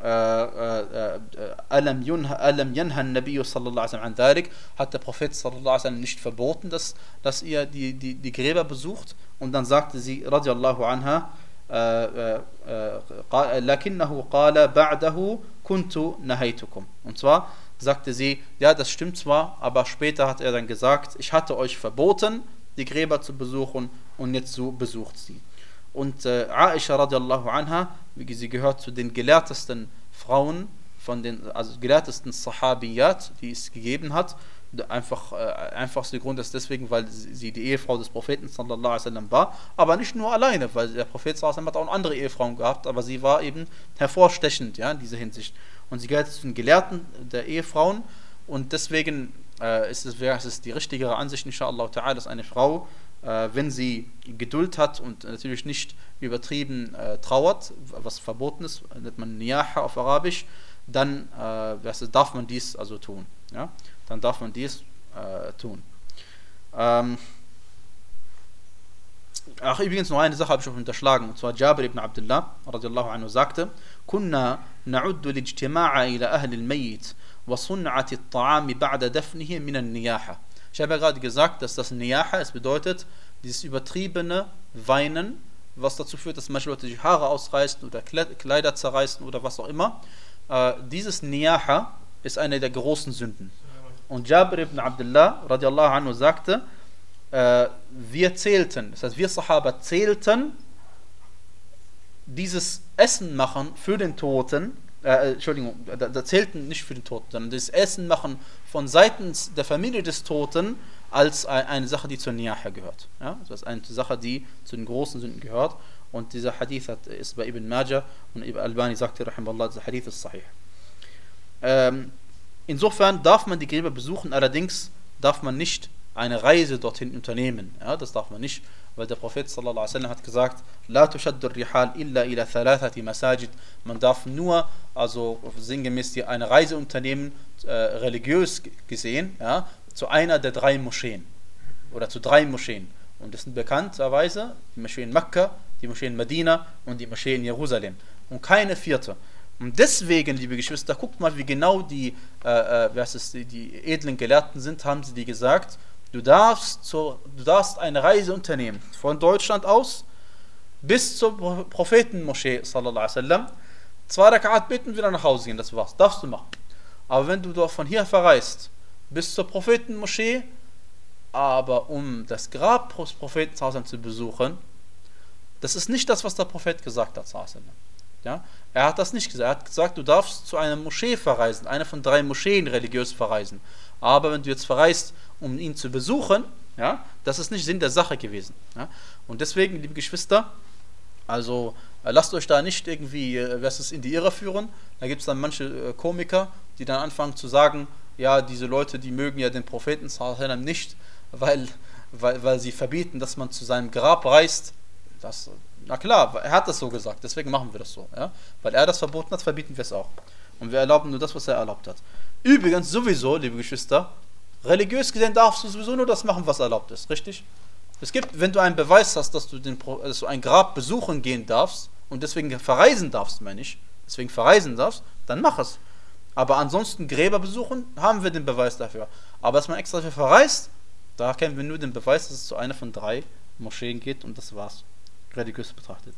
Alam yanha an-Nabiy sallallahu alaihi wasallam an dhalik, hat der Prophet sallallahu alaihi wasallam nicht verboten, dass, dass ihr die, die, die Gräber besucht. Und dann sagte sie radiallahu anha, lakinnahu qala ba'dahu kuntu nahaytukum. Und zwar sagte sie, ja, das stimmt zwar, aber später hat er dann gesagt, ich hatte euch verboten, die Gräber zu besuchen, und jetzt so besucht sie. Und äh, Aisha radiallahu anha, sie gehört zu den gelehrtesten Frauen, von den, also gelehrtesten Sahabiyat, die es gegeben hat. Einfach, äh, einfachster Grund ist deswegen, weil sie die Ehefrau des Propheten sallallahu alaihi wasallam war, aber nicht nur alleine, weil der Prophet sallallahu alaihi wasallam hat auch andere Ehefrauen gehabt, aber sie war eben hervorstechend, ja, in dieser Hinsicht. Und sie gehört zu den Gelehrten der Ehefrauen, und deswegen äh, ist es, wäre es die richtigere Ansicht, inshallah ta'ala, dass eine Frau, äh, wenn sie Geduld hat und natürlich nicht übertrieben äh, trauert, was verboten ist, nennt man Niyaha auf Arabisch, dann äh, darf man dies also tun. Ja? Dann darf man dies äh, tun. Ähm, ach, übrigens noch eine Sache habe ich auch unterschlagen, und zwar Jabir ibn Abdullah radiallahu anhu sagte: Kunna na'uddu l'ijtima'a ila ahli al-mayyit wa sun'ati at-ta'ami ba'da dafnihi min an-niyaha. Ich habe ja gerade gesagt, dass das Niyaha, es bedeutet dieses übertriebene Weinen, was dazu führt, dass manche Leute die Haare ausreißen oder Kleider zerreißen oder was auch immer. Äh, dieses Niyaha ist eine der großen Sünden. Und Jabir ibn Abdullah radiallahu anhu sagte, äh, wir zählten, das heißt wir Sahaba zählten dieses Essen machen für den Toten, äh, Entschuldigung, da, da zählten nicht für den Toten, sondern das Essen machen von seitens der Familie des Toten als eine Sache, die zur Niyaha gehört. Ja? Das ist eine Sache, die zu den großen Sünden gehört. Und dieser Hadith hat, ist bei Ibn Majah, und Ibn Albani sagte, rahimahullah, dieser Hadith ist sahih. Ähm, insofern darf man die Gräber besuchen, allerdings darf man nicht eine Reise dorthin unternehmen. Ja? Das darf man nicht, weil der Prophet sallallahu alaihi wasallam hat gesagt, La tushaddu rihal illa ila thalathati masajid. Man darf nur, also sinngemäß, die eine Reise unternehmen, äh, religiös gesehen, ja, zu einer der drei Moscheen oder zu drei Moscheen. Und das sind bekannterweise die Moschee in Mekka, die Moschee in Medina und die Moschee in Jerusalem. Und keine vierte. Und deswegen, liebe Geschwister, guckt mal, wie genau die, äh, äh, was ist, die, die edlen Gelehrten sind, haben sie die gesagt, du darfst, zur, du darfst eine Reise unternehmen, von Deutschland aus bis zur Prophetenmoschee, sallallahu alaihi wasallam, zwei Rakat beten, wieder nach Hause gehen, das war's, darfst du machen. Aber wenn du doch von hier verreist, bis zur Prophetenmoschee, aber um das Grab des Propheten zu besuchen, das ist nicht das, was der Prophet gesagt hat. Ja? Er hat das nicht gesagt. Er hat gesagt, du darfst zu einer Moschee verreisen, eine von drei Moscheen religiös verreisen. Aber wenn du jetzt verreist, um ihn zu besuchen, ja, das ist nicht Sinn der Sache gewesen. Ja? Und deswegen, liebe Geschwister, also äh, lasst euch da nicht irgendwie äh, was ist in die Irre führen. Da gibt es dann manche äh, Komiker, die dann anfangen zu sagen, ja, diese Leute, die mögen ja den Propheten nicht, weil, weil, weil sie verbieten, dass man zu seinem Grab reist. Das, na klar, er hat das so gesagt, deswegen machen wir das so. Ja? Weil er das verboten hat, verbieten wir es auch. Und wir erlauben nur das, was er erlaubt hat. Übrigens sowieso, liebe Geschwister, religiös gesehen darfst du sowieso nur das machen, was erlaubt ist, richtig? Es gibt, wenn du einen Beweis hast, dass du, den, dass du ein Grab besuchen gehen darfst und deswegen verreisen darfst, meine ich, deswegen verreisen darfst, dann mach es. Aber ansonsten Gräber besuchen, haben wir den Beweis dafür. Aber dass man extra dafür verreist, da kennen wir nur den Beweis, dass es zu einer von drei Moscheen geht und das war's. Religiös betrachtet.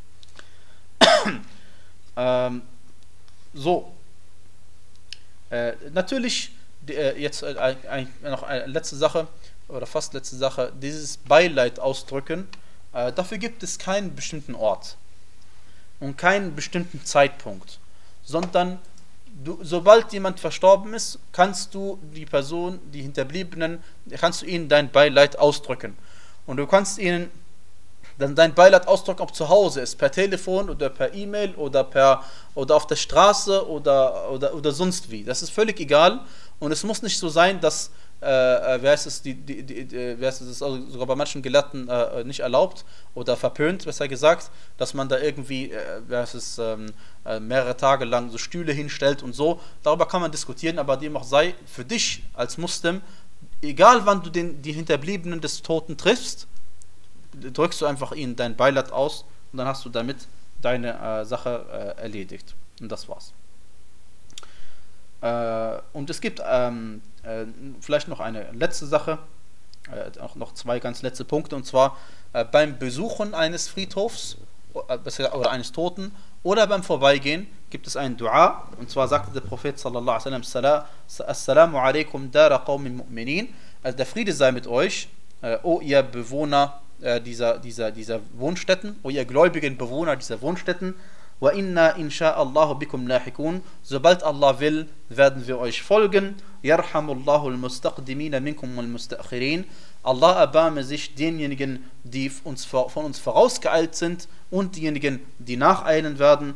ähm, so. Äh, natürlich, äh, jetzt äh, ein, noch eine letzte Sache, oder fast letzte Sache, dieses Beileid ausdrücken, äh, dafür gibt es keinen bestimmten Ort und keinen bestimmten Zeitpunkt, sondern Du, sobald jemand verstorben ist, kannst du die Person, die Hinterbliebenen, kannst du ihnen dein Beileid ausdrücken. Und du kannst ihnen dann dein Beileid ausdrücken, ob zu Hause ist, per Telefon oder per E-Mail oder per oder auf der Straße oder, oder, oder sonst wie. Das ist völlig egal. Und es muss nicht so sein, dass äh, wer ist es, die, die, die, wer ist es, also sogar bei manchen Gelehrten äh, nicht erlaubt oder verpönt, besser gesagt, dass man da irgendwie äh, wer ist es, ähm, äh, mehrere Tage lang so Stühle hinstellt und so. Darüber kann man diskutieren, aber dem auch sei, für dich als Muslim, egal wann du den, die Hinterbliebenen des Toten triffst, drückst du einfach ihnen dein Beileid aus und dann hast du damit deine äh, Sache äh, erledigt. Und das war's. Äh, und es gibt ähm, äh, vielleicht noch eine letzte Sache, äh, auch noch zwei ganz letzte Punkte, und zwar äh, beim Besuchen eines Friedhofs äh, oder eines Toten oder beim Vorbeigehen gibt es einen Dua, und zwar sagte der Prophet sallallahu alaihi wasallam: Assalamu alaikum dara qawmin mu'minin, also der Friede sei mit euch, äh, o ihr Bewohner äh, dieser, dieser, dieser Wohnstätten, o ihr gläubigen Bewohner dieser Wohnstätten, wa inna insha'Allahu bikum lahikun, sobald Allah will, werden wir euch folgen. Yarhamullahu al-mustaqdimina minkum wal-mustakhirin, Allah erbarme sich denjenigen, die uns, von uns vorausgeeilt sind und diejenigen, die nacheilen werden.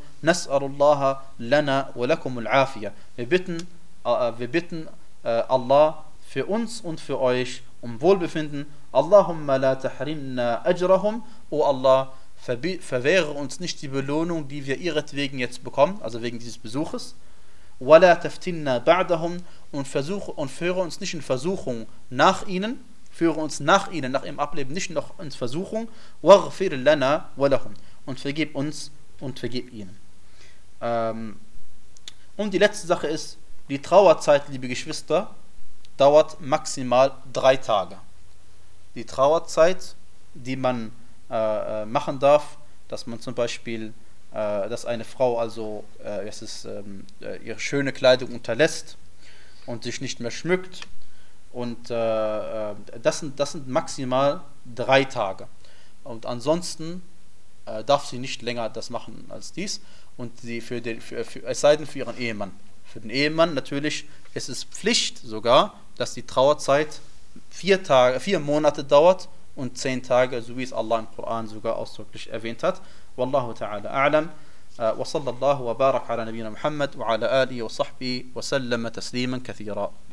Nas'alullaha lana wa lakum al-afiyah. Wir bitten, äh, wir bitten äh, Allah für uns und für euch um Wohlbefinden. Allahumma la tahrimna ajrahum, o Allah, verwehre uns nicht die Belohnung, die wir ihretwegen jetzt bekommen, also wegen dieses Besuches. Wala taftinna ba'dahum, und versuche und führe uns nicht in Versuchung nach ihnen, führe uns nach ihnen, nach ihrem Ableben nicht noch in Versuchung. Waghfir lana wa lahum, und vergib uns und vergib ihnen. Ähm, und die letzte Sache ist, die Trauerzeit, liebe Geschwister, dauert maximal drei Tage. Die Trauerzeit, die man äh, machen darf, dass man zum Beispiel, äh, dass eine Frau also äh, es ist, ähm, ihre schöne Kleidung unterlässt und sich nicht mehr schmückt, und äh, das, sind, das sind maximal drei Tage. Und ansonsten äh, darf sie nicht länger das machen als dies, und sie für den, für, für, es sei denn für ihren Ehemann. Für den Ehemann natürlich ist es Pflicht sogar, dass die Trauerzeit vier Tage, vier Monate dauert und zehn Tage, so wie es Allah im Koran sogar ausdrücklich erwähnt hat. Wallahu ta'ala a'lam. Wa sallallahu wa barak ala nabina Muhammad wa ala alihi wa sahbihi wa sallama tasliman kathira.